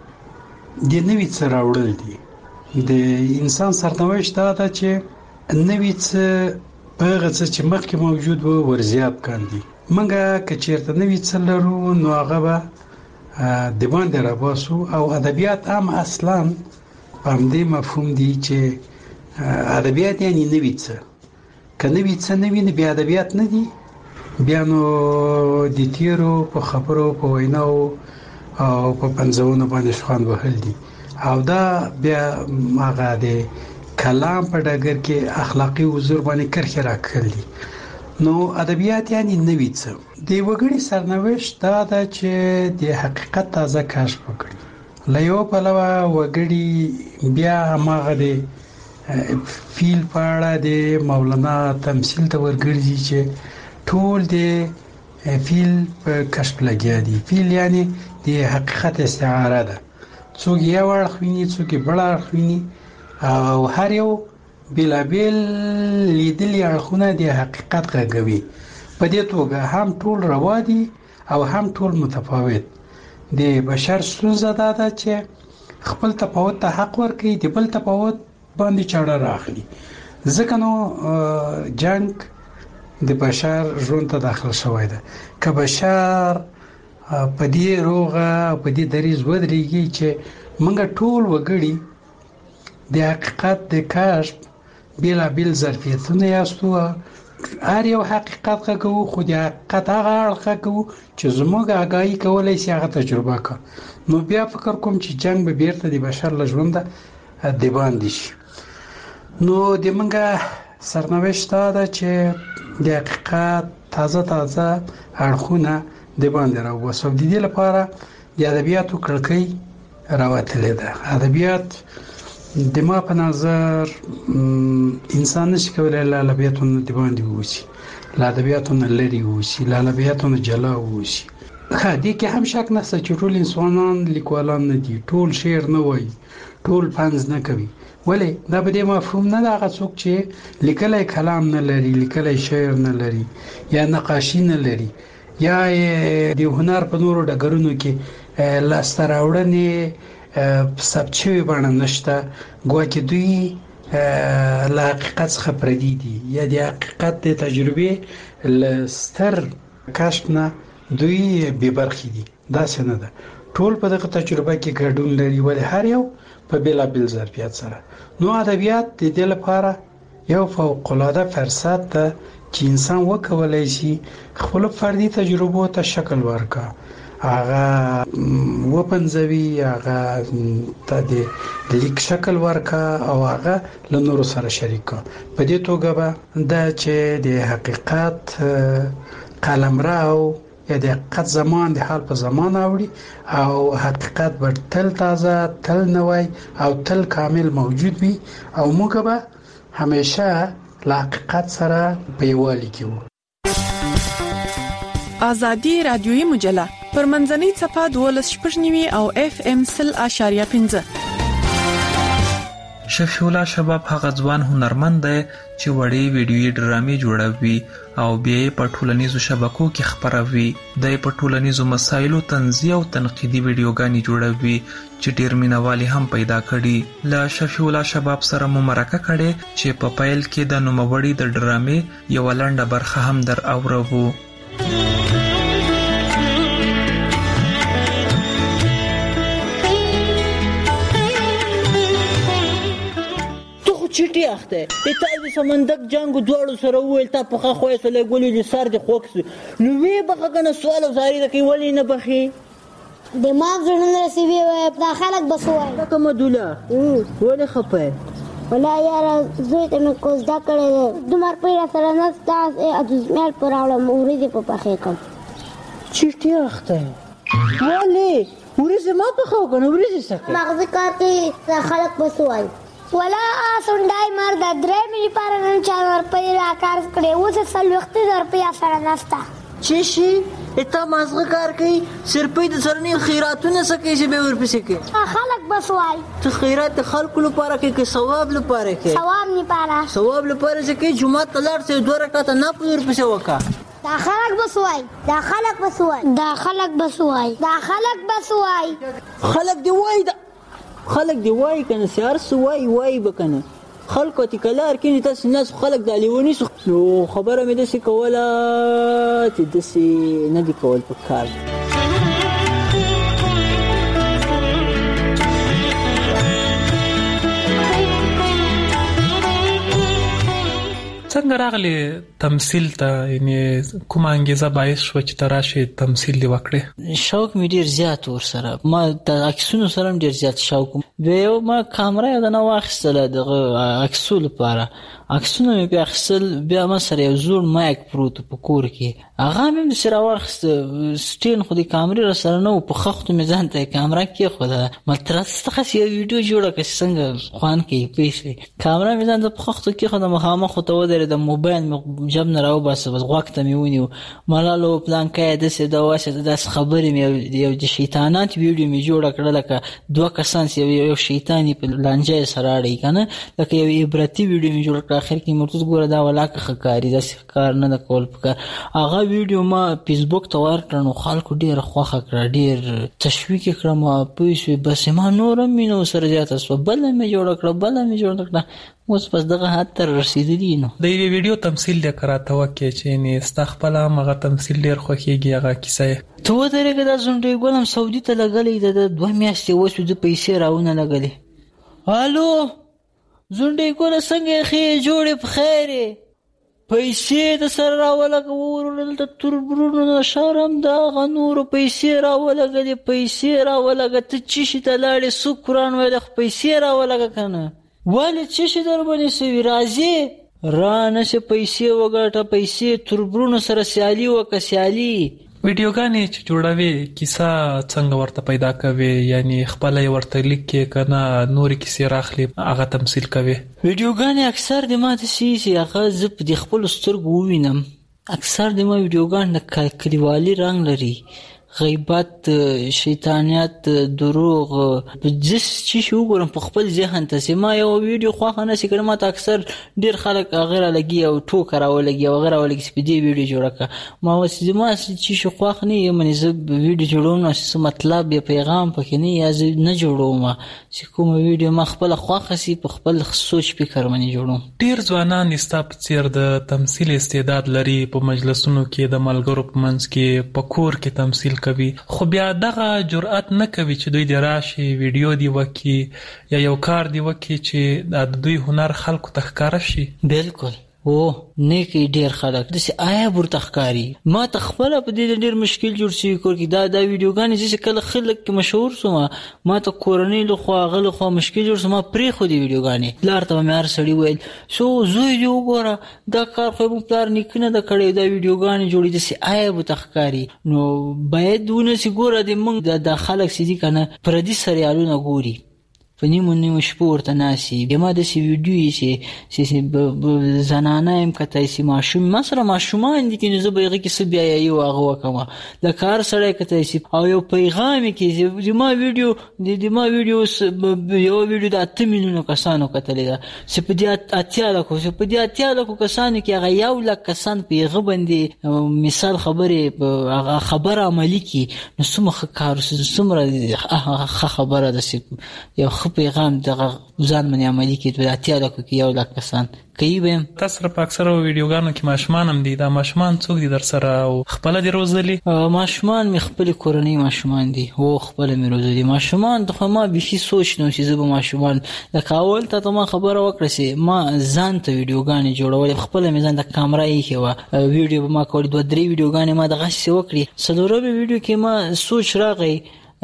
د نوي څه راوړل دي، د انسان سرنوشت دا ده چې نوي څه په هغه څه چې مخکې موجود و ورزیات کاندي. منګه که چېرته نوي څه لرو نو هغه به د باندې راباسو او ادبیات هم اصلا په همدې مفهوم دي چې ادبیات یعنی نوي څه. که نوي څه نه وي نو بیا ادبیات نه دي، بیا نو د تیرو په خبرو په ویناو او په پنځونو باندې شخوند وهل دي او دا بیا هغه د کلام په ډګر کې اخلاقي حضور باندې کرښې راکړل دي. نو ادبیات یعنی نوي څه. د وګړي سرنوشت دا ده چې د حقیقت تازه کشف وکړي. له یو پلوه وګړي بیا هماغه د فیل په اړه د مولانا تمثیل ته ورګرځي چې ټول د فیل په کشف لګیا دي. فیل یعنی د حقیقت استعاره ده، څوک یو اړخ ویني، څوک بل اړخ ویني او هر یو بېلابېل لیدلي اړخونه د حقیقت غږوي. په دې توګه هم ټول روا دي او هم ټول متفاوت. د بشر ستونزه دا ده چې خپل تفاوت ته حق ورکړي، د بل تفاوت باندې چاړه راخلي. ځکه نو جنگ د بشر ژوند ته داخل شوی ده. که بشر په دې روغه په دې دریځ ودرېږي چې موږ ټول وګړي د حقیقت د کشف بېلابېل ظرفیتونه یاستو، هر یو حقیقت غږوو، خو د حقیقت هغه اړخ غږوو چې زموږ آګاهي کولی شي هغه تجربه کړو، نو بیا فکر کوم چې جنگ به بیرته د بشر له ژونده د باندې شي. نو د موږ سرنوشت دا ده چې د حقیقت تازه تازه اړخونه د باندې راوباسو. د دې لپاره د ادبیاتو کړکۍ راوتلې ده. ادبیات د ما په نظر انسان نشي کولای له ادبیاتو نه د باندې ووسي، له ادبیاتو نه لرې ووسي، له ادبیاتو نه جلا ووسي. ښه دې کې هم شک نشته چې ټول انسانان لیکوالان نه دي، ټول شعر نه وایي، ټول پنځ نه کوي. ولې دا به دې مفهوم نه ده هغه څوک چې لیکلی کلام نه لري، لیکلی شعر نه لري، یا نقاشي نه لري، یا د هنر په نورو ډګرونو کې لاسته راوړنې ثبت شوې بڼه نشته، ګواکې دوی له حقیقت څخه پردي دي یا د حقیقت د تجربې له ستر کشف نه دوی بې برخې دي. داسې نه ده، ټول په دغه تجربه کې ګډون لري، ولې هر یو په بېلابېل ظرفیت سره. نو ادبیات د دې لپاره یو فوق‌العاده فرصت ده چې انسان وکولای شي خپل فردي تجربو ته شکل ورکړي، هغه وپنځوي، هغه ته د لیک شکل ورکړي او هغه له نورو سره شریک کړي. په دې توګه به دا چې د حقیقت قلمرو یا د حقیقت زمان د حال په زمان اوړي او حقیقت به تل تازه تل نوی او تل کامل موجود وي او موږ به همیشه له حقیقت سره په یووالي کې وو. آزادی رادیویی مجله پر منځنۍ صفحه دولس شپږ نیوي او اف ام سل اشاریه پنځه. شفیع الله شباب هغه ځوان هنرمند دی چې وړې ویډیويي ډرامې جوړوي او بیا یې په ټولنیزو شبکو کې خپروي. دی په ټولنیزو مسایلو طنزي او تنقیدي ویډیوګانې جوړوي چې ډېر مینوالي هم پیدا کړي. له شفیع الله شباب سره مو مرکه کړې چې په پیل کې د نوموړي د ډرامې یوه لنډه برخه هم در اورو. چټي اخته ته د سمندر جنگ دوړو سره ویل تا په خو یې سره ګولې د سر د خوکس نو وی بخه کنه سوال او زاری د کې ولې نه بخي د ما زړه رسیوي وای په خلک بسوای کوم دوله ولې خپه ولا یار زوی ته مې کوز دا کړې د مر په سره نه تاسو د زمل پر اړه مورید په پخې کوم چټي اخته ولې ورزه ما په خو کنه ورزه سکه مغز کار کې خلک بسوای ولا سندای مرد درې ملي پارنن چار روپۍ راکار کړي اوس سل وخت روپیا سره نستا چې شي اته مازغه کار کوي صرفې د سرنی خیراتونه سکه چې به ورپسې کوي خلک بسوای ته خیرات خلکو لپاره کوي که ثواب لپاره کوي ثواب نه پاره ثواب لپاره چې جمعه تلار سه دوه رکعات نه پور پسې وکا دا خلک بسوای دا خلک بسوای دا خلک بسوای دا خلک بسوای خلک دی وای دا خلک دی وای کنه سیار سو وای وای بکنه خلکو تی کلار کینی تاسو ناس خلک د لیونی سو نو خبره مې د سی کوله چې د سی نه دی کول په کار. څنګه راغلی تمثيل ته یعنی کومه انګیزه باعث شو چې تراشه تمثيل دی وکړي؟ شوق مې ډیر زیات ور سره ما د عکسونو سره ډیر زیات شوق به ما کیمرا یې نه واخیستله د عکسو لپاره عکسونه مې په اخیستل بیا ما سره یو زوړ مایک پروت په کور کې هغه مې سره واخیست سټین خو د کیمرې را سره نو په خښتو مې ځان ته کیمرا کې خو دا مترس څخه یو ویډیو جوړه کړ څنګه خوان کې پیسې کیمرا مې ځان ته په خښتو کې خو د مخامخ خو ته ودرې د موبایل مې جب نه راو بس بس غوښته مې ونیو ملالو پلان کې د څه د واسه د خبرې مې یو د شیطانات ویډیو مې جوړ کړل لکه دوه کسان یو شیطانی په لانجه سره اړي کنه لکه یو عبرتي ویډیو مې جوړ کړ اخر کې مرتضی ګوره دا ولاکه خکاری دا کار نه کول پکار هغه ویډیو ما فیسبوک ته ورکړنو خلکو ډیر خوخه کړ ډیر تشویق کړم په شوي بس ما نورم مینو سره زیاته سو بل مې جوړ کړ بل مې جوړ کړ اوس پس دغه حد تر رسیدلی نو د یوې ویډیو تمثيل د کراته وکي چې نه استخپل هغه تمثيل ډیر خوخيږي هغه کیسه ته ودرېګه د زونډې ګولم سعودي ته لګلې د دوه میاشتې وسو د پیسې راونه لګلې الو زونډې ګول څنګه خې جوړې په خیره پیسې د سره راولګه ورول د تربرونو شرم دا غنور پیسې راولګه پیسې راولګه ته چې شي ته لاړې سو قران وای د پیسې راولګه کنه ولی چې شي در باندې سوي راځي را نشه پیسې وګټه پیسې تربرونو سره سیالي وکړه سیالي ویډیوګانې چې جوړوي کیسه څنګه ورته پیدا کوي یعنی خپل ورته لیک کې کنه نور کیسې راخلي هغه تمثيل کوي ویډیوګانې اکثر د ماته سي سي هغه زپ د خپل سترګو وینم اکثر د ما ویډیوګان د کلیوالي رنگ لري غیبت شیطانیت دروغ جس چې شو ګورم په خپل ذهن ته سما یو ویډیو خو نه سي کړم ته اکثر ډیر خلک غیر لګي او ټوکر او لګي او غیر ولګي سپیډي ویډیو جوړه کا ما وس زما چې شو خو نه یم نه ز ویډیو جوړوم نو څه مطلب یا پیغام پکې نه یا نه جوړوم چې کوم ویډیو ما خپل خو خسي په خپل سوچ فکر منی جوړوم ډیر ځوانان استاپ چیر د تمثيل استعداد لري په مجلسونو کې د ملګرو په منځ کې په کور کې تمثيل کوي خو بیا دغه جرأت نه کوي چې دوی د راشي ویډیو دی وکي یا یو کار دی وکي چې د دوی هنر خلکو ته ښکار شي بالکل او نه کې ډیر خلک د سي آیا ورته ښکاری ما تخپل په دې ډیر مشکل جوړ شي کور کې دا دا ویډیوګانې چې کله خلک مشهور سو ما ته کورنۍ له خوا غل خو مشکل جوړ سو ما پرې خو دې ویډیوګانې لار ته مې هر سړی ویل شو زوی دی وګوره دا کار خو موږ پلار نیکنه د کړي دا ویډیوګانې جوړې د سي آیا ورته ښکاری نو باید ونه سي ګوره د موږ د خلک سي دي کنه پردي سریالونه ګوري په نیمو نیمو شپو ورته ناسي بیا د سی ویډیو چې چې زنانه هم کته سي ماشوم ما سره ماشومان دي چې زه به هغه کې څه بیا یو هغه وکم د کار سره کته سي او یو پیغام کې چې ما ویډیو د ما ویډیو یو ویډیو د اته میلیونو کسانو کتلې ده چې په دې اتیا لکو چې په دې اتیا لکو کسانو کې هغه یو لک کسان په هغه باندې مثال خبره خبره عملی کې نو څومره کار څومره خبره ده یو پیغام دغه ځان منی عملی کې د اتیا لکو کې یو لک کسان کوي به تاسو په اکثره ویډیوګانو کې ماشومان هم دي دا ماشومان څوک دي در سره او خپل دي روزلي ماشومان می خپل کورنۍ ماشومان دي او خپل می روزلي ماشومان د ما به شي سوچ نو چې زه به ماشومان د کاول ته ما خبره وکړه چې ما ځان ته ویډیوګانې جوړول خپل می ځان د کیمرا یې کې و ویډیو ما کول دوه درې ویډیوګانې ما دغه څه وکړي څلورمه ویډیو کې ما سوچ راغی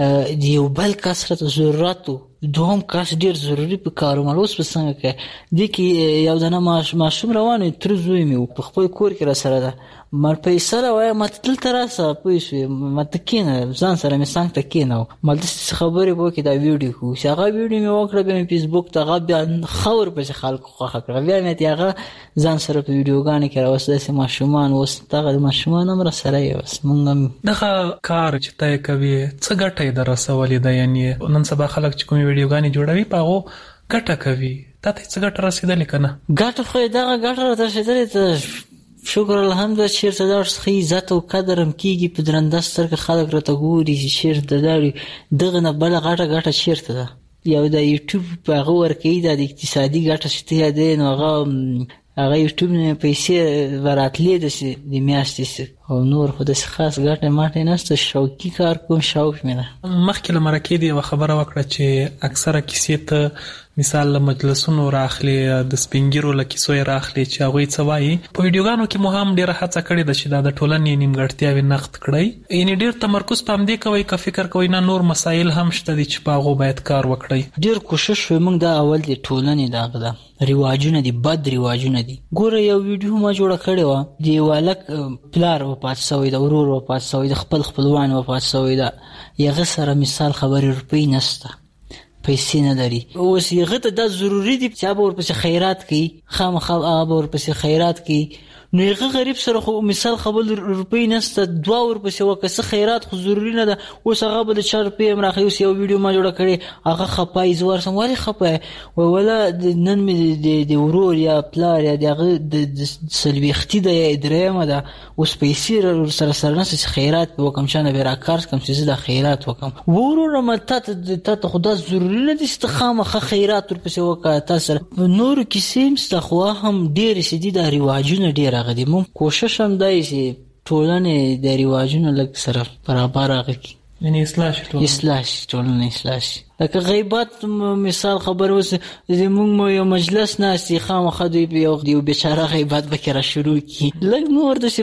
دیو بل کثرت ضرورتو دوهم کاس ډیر ضروری په کارو مالوس په څنګه کې د کی یو دنه ماشوم روانه تر زوی مې په خپل کور کې را سره ده مر پیسې راوای مت تل تراسه پېښې مت کینه ځان سره مې څنګه تکینه مل د خبرې وو کې دا ویډیو کو شغه ویډیو مې وکړه په فیسبوک ته غو خبر په خلکو خو خبره بیا مې تیغه ځان سره په ویډیوګانې کې راوسته سه ماشومان وسته ماشومان هم را سره یو اسمنګ دغه کار چې تای کوي څه ګټه درسولې ده یعنی نن سبا خلک چې کوم ویډیوګانې جوړوي پاغو ګټه کوي ته څه ګټه رسیدلې کنه ګټه خو دغه ګټه رسیدلې شکر الحمدلله چیرته دا څه عزت او قدر هم کیږي په درنده سترګه خلک راته ګوري چې چیرته دا دغه نه بل غټه غټه چیرته ده یو د یوټیوب په هغه ورکې د اقتصادي ګټه شته دی نو هغه هغه یوټیوب نه پیسې وراتلې د د میاشتې او نور خو د خاص ګټه ماته نهسته شوقي کار کوم شوق مې نه مخکې لمر کې دی خبره وکړه چې اکثره کیسې ته مثال مجلسونو راخلي د سپینګیرو لکیسو راخلي چې هغه څه وایي په ویډیوګانو کې مو هم ډیره هڅه کړې ده چې د ټولنې نیمګړتیاوې نقد کړئ یعنی ډیر تمرکز پام دی کوي که فکر کوي نه نور مسایل هم شته دي چې په هغه باید کار وکړي ډیر کوشش ومنګ دا اول د ټولنې داغه ده رواجونه دي بد رواجونه دي ګوره یو ویډیو ما جوړ کړی و دی والک پلار و پات سوی د ورور و پات سوی د خپل خپلوان و پات سوی دا یغه سره مثال خبرې روپی نسته پیسې نه لري اوس یغه ته د ضروری دي چې به ورپسې خیرات کوي خامخا به ورپسې خیرات کوي نو یغه غریب سره خو مثال خبر روپی نسته دوا ورپسې وکړه خیرات خو ضروری نه ده اوس هغه به د چار په امراخي اوس یو ویډیو ما جوړ کړی هغه خپای زور سم ولی خپای ولا نن مې د ورور یا پلار یا دغه د سلويختي د ادرامه ده اوس پیسې سره سره نس خیرات وکم شانه به راکارس کم چې د خیرات وکم ورور مته ته خدا ضروری نه دي استخامه خیرات ورپسې وکړه تاسو نور کیسې مستخوا هم ډیر شدید رواجونه ډیر غدي مون کوشش هم دای چې ټولنه د رواجونو لږ سره برابر راغی یعنی اصلاح شي اصلاح شي ټولنه اصلاح شي لکه غیبت مثال خبر اوس زموږ یو مجلس ناشتي خامخا دوی یو دی بیچاره غیبت بکره شروع کی لږ نور د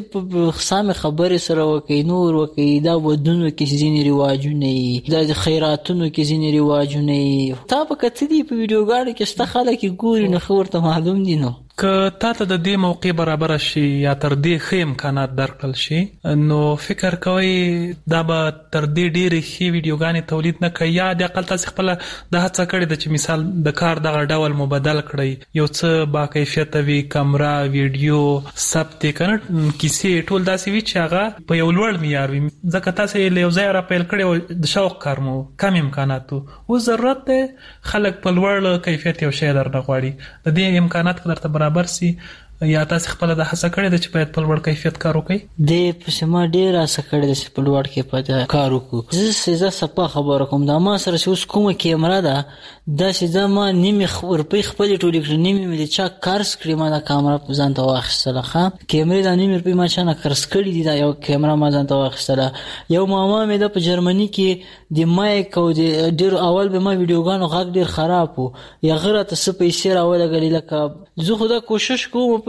سم خبره سره وکي نور وکي دا ودونو کې ځینې رواجونه د خیراتونو کې ځینې رواجونه تا په کته دی په ویډیوګانو کې ست خلک ګوري نو خبرته معلوم دي نو که تا ته د دې موقع برابر شي یا تر دې ښه امکانات درکړل شي نو فکر کوي دا به تر دې ډېرې ښې ویډیوګانې تولید نه کوي یا د اقل تاسې خپله دا هڅه کړې ده چې مثال د کار دغه ډول مو بدل کړئ یو څه با کیفیته وي کمره ویډیو ثبت یې که نه کیسې ټول داسې وي چې هغه په یو لوړ معیار وي ځکه تاسې له یو ځایه را پیل کړی او د شوق کار مو کم امکاناتو اوس ضرورت دی خلک په لوړ کیفیت یو شی درنه غواړي د دې امکانات که درته برابر سي یا تاسو خپل د هڅه کړې ده چې باید په لوړ کیفیت کار وکړي د پسما ډیر هڅه کړې ده چې په لوړ کیفیت کار وکړو زه سزا سپا خبره کوم دا ما سره اوس کومه کیمرا ده دا چې دا ما نیمه خبر په خپل ټولیک نیمه مې چا کارس کړی ما دا کیمرا په ځان ته واخیستله ښه کیمرې دا نیمه په ما چانه کارس کړی دي دا یو کیمرا ما ځان ته واخیستله یو ماما مې د په جرمني کې د مایک او د ډیر اول به ما ویډیوګانو غږ ډیر خراب وو یا غره ته څه پیسې راولګلې لکه زه خو دا کوشش کوم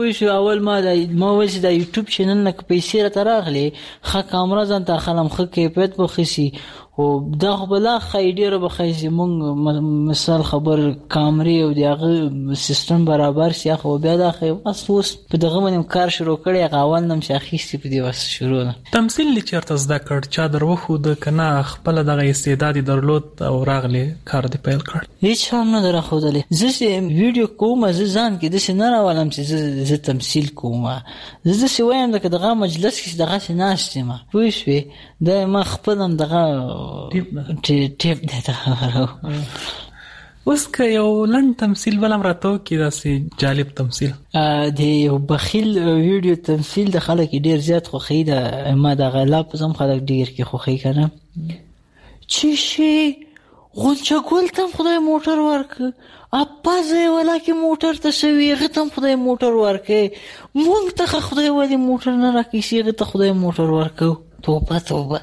پوه شو اول ما د ما وځي د یوټیوب چینل نه پیسې را تراغلي خه کامرا ځان ته خلم خه کیفیت بخسي او دا بلا خیډیر بخسي مونږ مثال خبر کامري او دغه سیستم برابر سی خو بیا دا خو بس اوس په دغه باندې کار شروع کړی غاول نم شاخیستي په دی وس شروع نه تمثيل لچرته زده کړ چا درو خو د کنا خپل دغه استعداد درلود او راغلی کار دی پیل کړ هیڅ هم نه درخو دلی زه ویډیو کوم زه ځان کې د سينار ولم چې زه تمثيل کوم زه څه وایم دا دغه مجلس کې دغه ناشته ما پوه شو دا ما خپلم دغه ټیپ ټیپ دته اوس که یو لنډ تمثيل ولم راته کې داسې جالب تمثيل د یو بخیل ویډیو تمثيل د خلک ډیر زیات خوخی دا ما د غلاب زم خلک ډیر کې خوخی کنه چی شي غونچا ګول تم خدای موټر ورک اپازه ولا کې موټر ته سوي غتم خدای موټر ورکه مونږ ته خدای ولې موټر نه راکې شي غته خدای موټر ورکو توبه توبه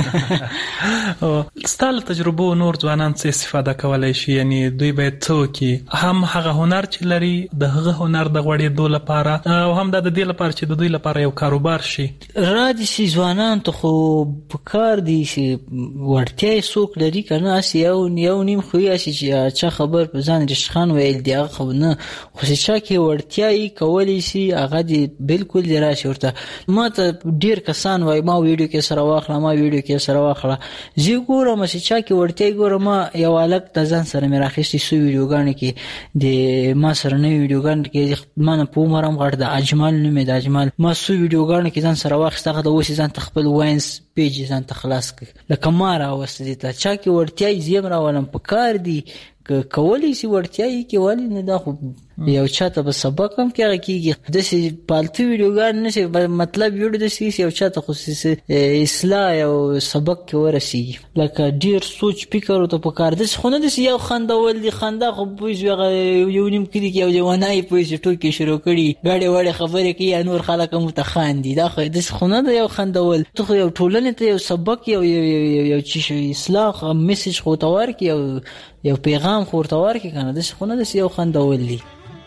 ستاسو تجربه نور ځوانان څه استفاده کولای شي یعنی دوی باید څوک هم هغه هنر چې لري د هغه هنر د غوړې دوه لپاره او هم د دې لپاره چې د دوی لپاره یو کاروبار شي را دي شي ځوانان ته خو کار دي چې ورته څوک لري کنه اسی یو یو نیم خو یې چې چا خبر په ځان رشخان ویل دی خو نه خو چې چا کې ورته کولی شي هغه دي بالکل دی راشي ورته ما ته ډیر کسان وای ما ویډیو کې سره واخله ما ویډیو کې سره واخله زی ګورم چې چا کې ورته ګورم یو الګ د ځان سره مې راخېستي سو ویډیوګان کې د ما سره نه ویډیوګان کې ما نه په مرام غړ د اجمل نه مې د اجمل ما سو ویډیوګان کې ځان سره واخسته د اوس ځان تخپل واینس پیج ځان تخلاص ک لکه ما را وستې ته چا کې ورته زیم را ولم په کار دی کولی سی ورتیای کې والی نه دا خو یو چاته به سبق هم کې کېږي د سي پالتو ویډیوګان نشي مطلب ویډیو د سي یو چاته خصوصي اصلاح او سبق کې ورسي لکه ډیر سوچ فکر او ته په کار د خونه د یو خندول دي خندا خو پوه یو نیم کړي کې یو ونای پوه ټوکی شروع کړي غاړي وړي خبرې کوي نور خلک متخاندي دا خو د خونه د یو خندول ته یو ټولنه ته یو سبق یو یو چی اصلاح میسج خو تور کې یو یو پیغام خورتوار کې کنه د خونه د یو خندول دي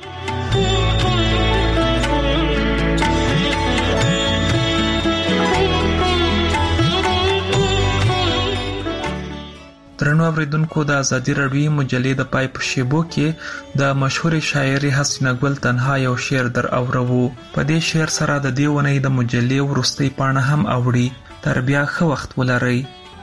درنو اوریدونکو د ازادي راډیو مجلې د پای په شیبو کې د مشهور شاعر حسینه ګل تنها یو شعر در اورو په دې شعر سره د دې ونې د مجلې ورستۍ پاڼه هم اوړي تر بیا ښه وخت ولرئ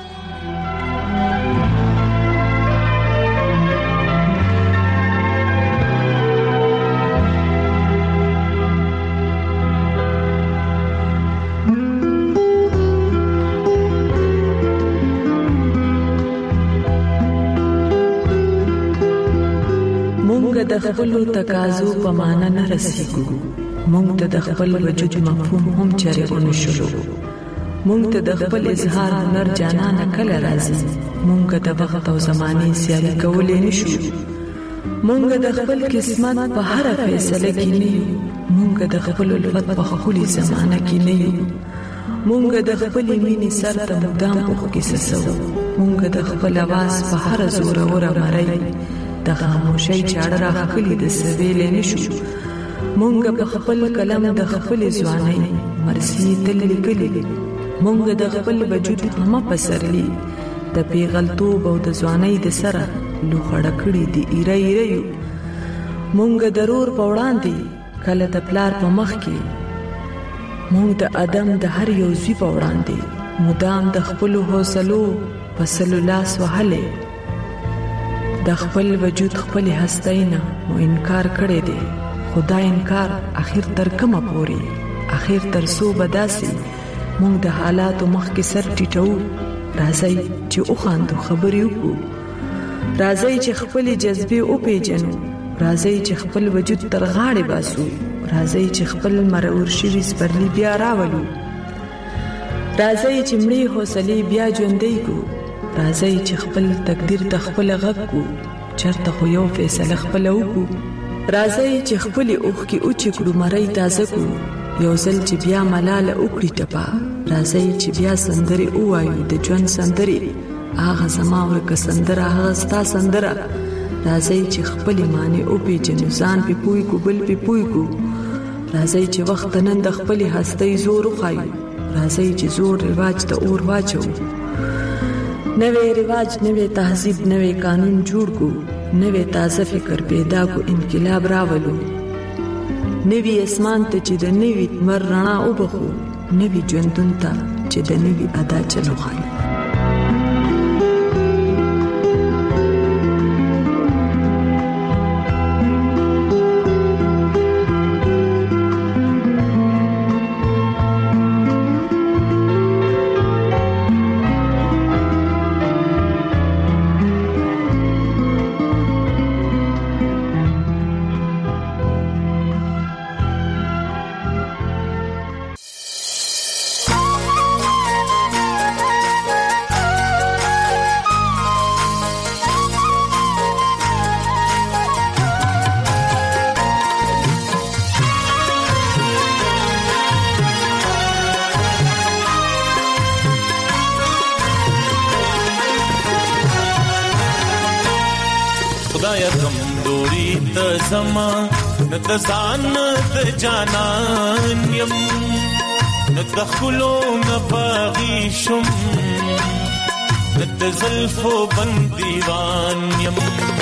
د خپل تقاضو په معنا نه رسیدو مونږ ته د خپل وجود مفهوم هم چرې ونشلو مونږ ته د خپل اظهار هنر جانان کله راځي مونږ د وخت او زمانه سیالي کولې نشو مونږ د خپل قسمت په هر فیصله کې نه یو مونږ د خپل الفت په خولي زمانه کې نه یو مونږ د خپل مینې سر ته مدام په کې سسو مونږ د خپل आवाज په هر زور اور مړی د خاموشۍ چاړه راخلي د سویلې نشو مونږ په خپل کلم د خپل ځوانۍ مرسي تل لیکلي مونږ د خپل وجود هم پسرلی د پیغلتوب او د ځوانۍ د سره لوخړه کړې دي ایره ایره یو مونږ ضرور په وړاندې کله د پلار په مخ کې مونږ د ادم د هر یو زوی په وړاندې مدام د خپل حوصلو پسلو لاس وهلې د خپل وجود خپل هستینا مو انکار کړی دی خدای انکار اخر تر کومه پوري اخر تر سو بداسي مونږ د حالاتو مخ کې سر ټیټو راځي چې او خاندو خبرې وکړو راځي چې خپل جذبه او پیجنو راځي چې خپل وجود تر غاړې باسو راځي چې خپل مرور شوي سپرلی بیا راولو راځي چې مړی حوصله بیا ژوندۍ کو راځي چې خپل تقدیر ته خپل غږ کو چرته خو یو فیصله خپل وکړو راځي چې خپل اوخ کې اوچ کړو مړی تازه کو یو ځل چې بیا ملاله وکړي ټپا راځي چې بیا سندري اوایو د ژوند سندري هغه زما ورکه سندره هغه ستا سندره راځي چې خپل معنی او پیجن ځان په پوي کو بل په پوي کو راځي چې وخت نن د خپل هستۍ زور وخایو، راځي چې زور رواج ته اور واچو، نوې رواج نوې تهذیب نوې قانون جوړ کو، نوې تازه فکر پیدا کو، انقلاب راولو، نوې اسمان ته چې د نوې مر رڼا وبخو، نوې ژوندون ته چې د نوې ادا چلو خایو. زما نت زان نت جانان یم نت خلو نباغی شم نت زلفو بندیوان یم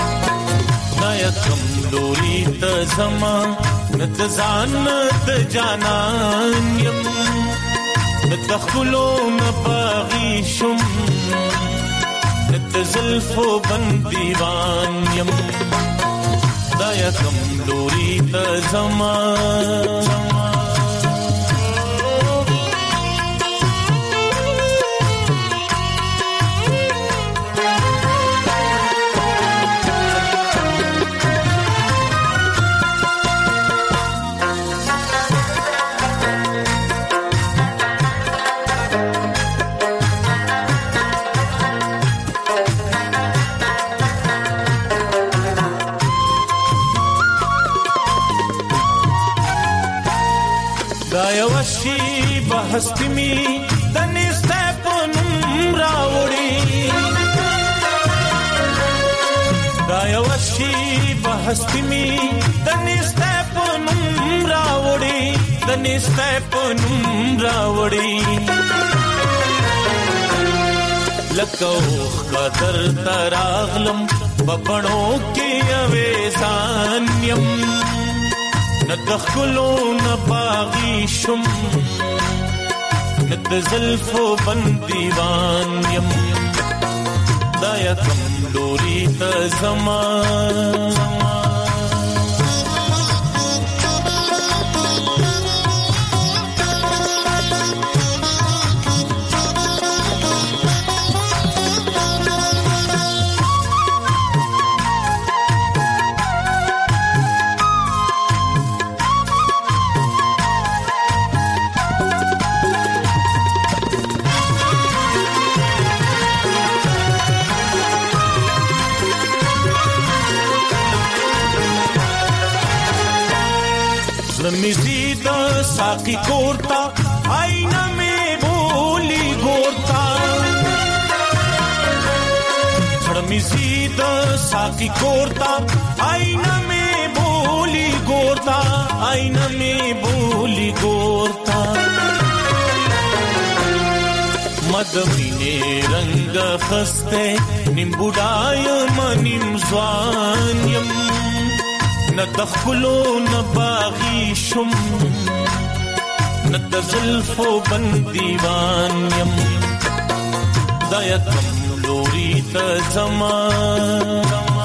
نایکم لوری ت زما نت زان نت جانان یم نت خلو نباغی شم نت زلفو بندیوان یم دایا کم لوری تا زمان وشی بهستی می دنسته پنم راوڑی دایا وشی بهستی می دنسته پنم راوڑی دنسته پنم راوڑی لکوخ قدر تراغلم ببنو کی اویزان یم ندخلو نباغی شم ند زلفو بندیوان یم دایا کم لوری تا زمان नमिजीद साकी कोरता आईना में बोली गोरता नमिजीद साकी कोरता आईना में बोली गोरता आईना में बोली गोरता मदमीने रंग खस्ते निम्बुडाय मनिम ज़वान्यम ندخلو نباغی شم ندزلفو بندیوان یم دایا کم لوری تا زمان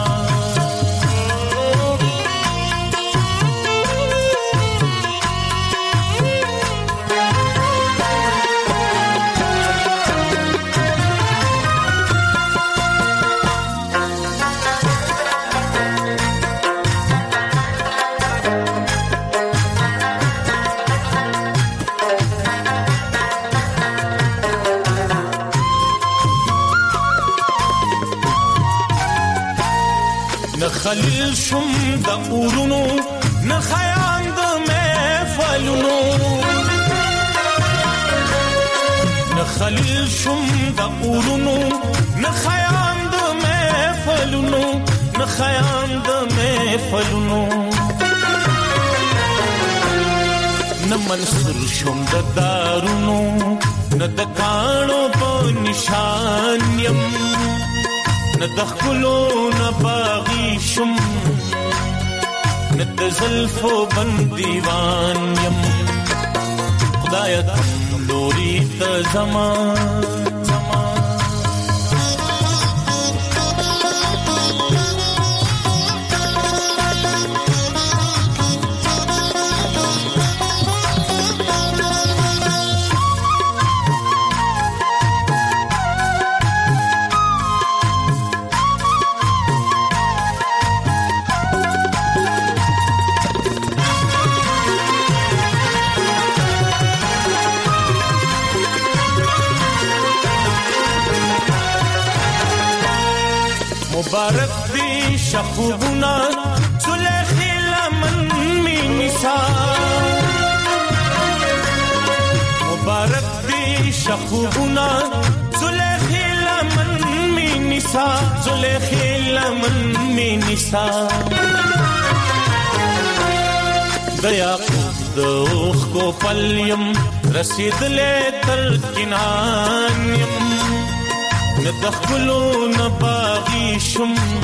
خلیل شم د اورونو نه خیام د محفلونو نه خلیل شم د اورونو نه خیام د محفلونو نه خیام د محفلونو نه منصور شم د دارونو نه د کانو په نشان یم نه د خلو نه باغی شم نه د زلفو بندیوان یم خدای ته لوري ته زمان مبارک دی شخوبنا زلیخی لمن می نسا مبارک دی شخوبنا زلیخی لمن می نسا زلیخی لمن می نسا دیا دوخ کو پلیم رسید لے تر کنان یم ندخلو نباغی شم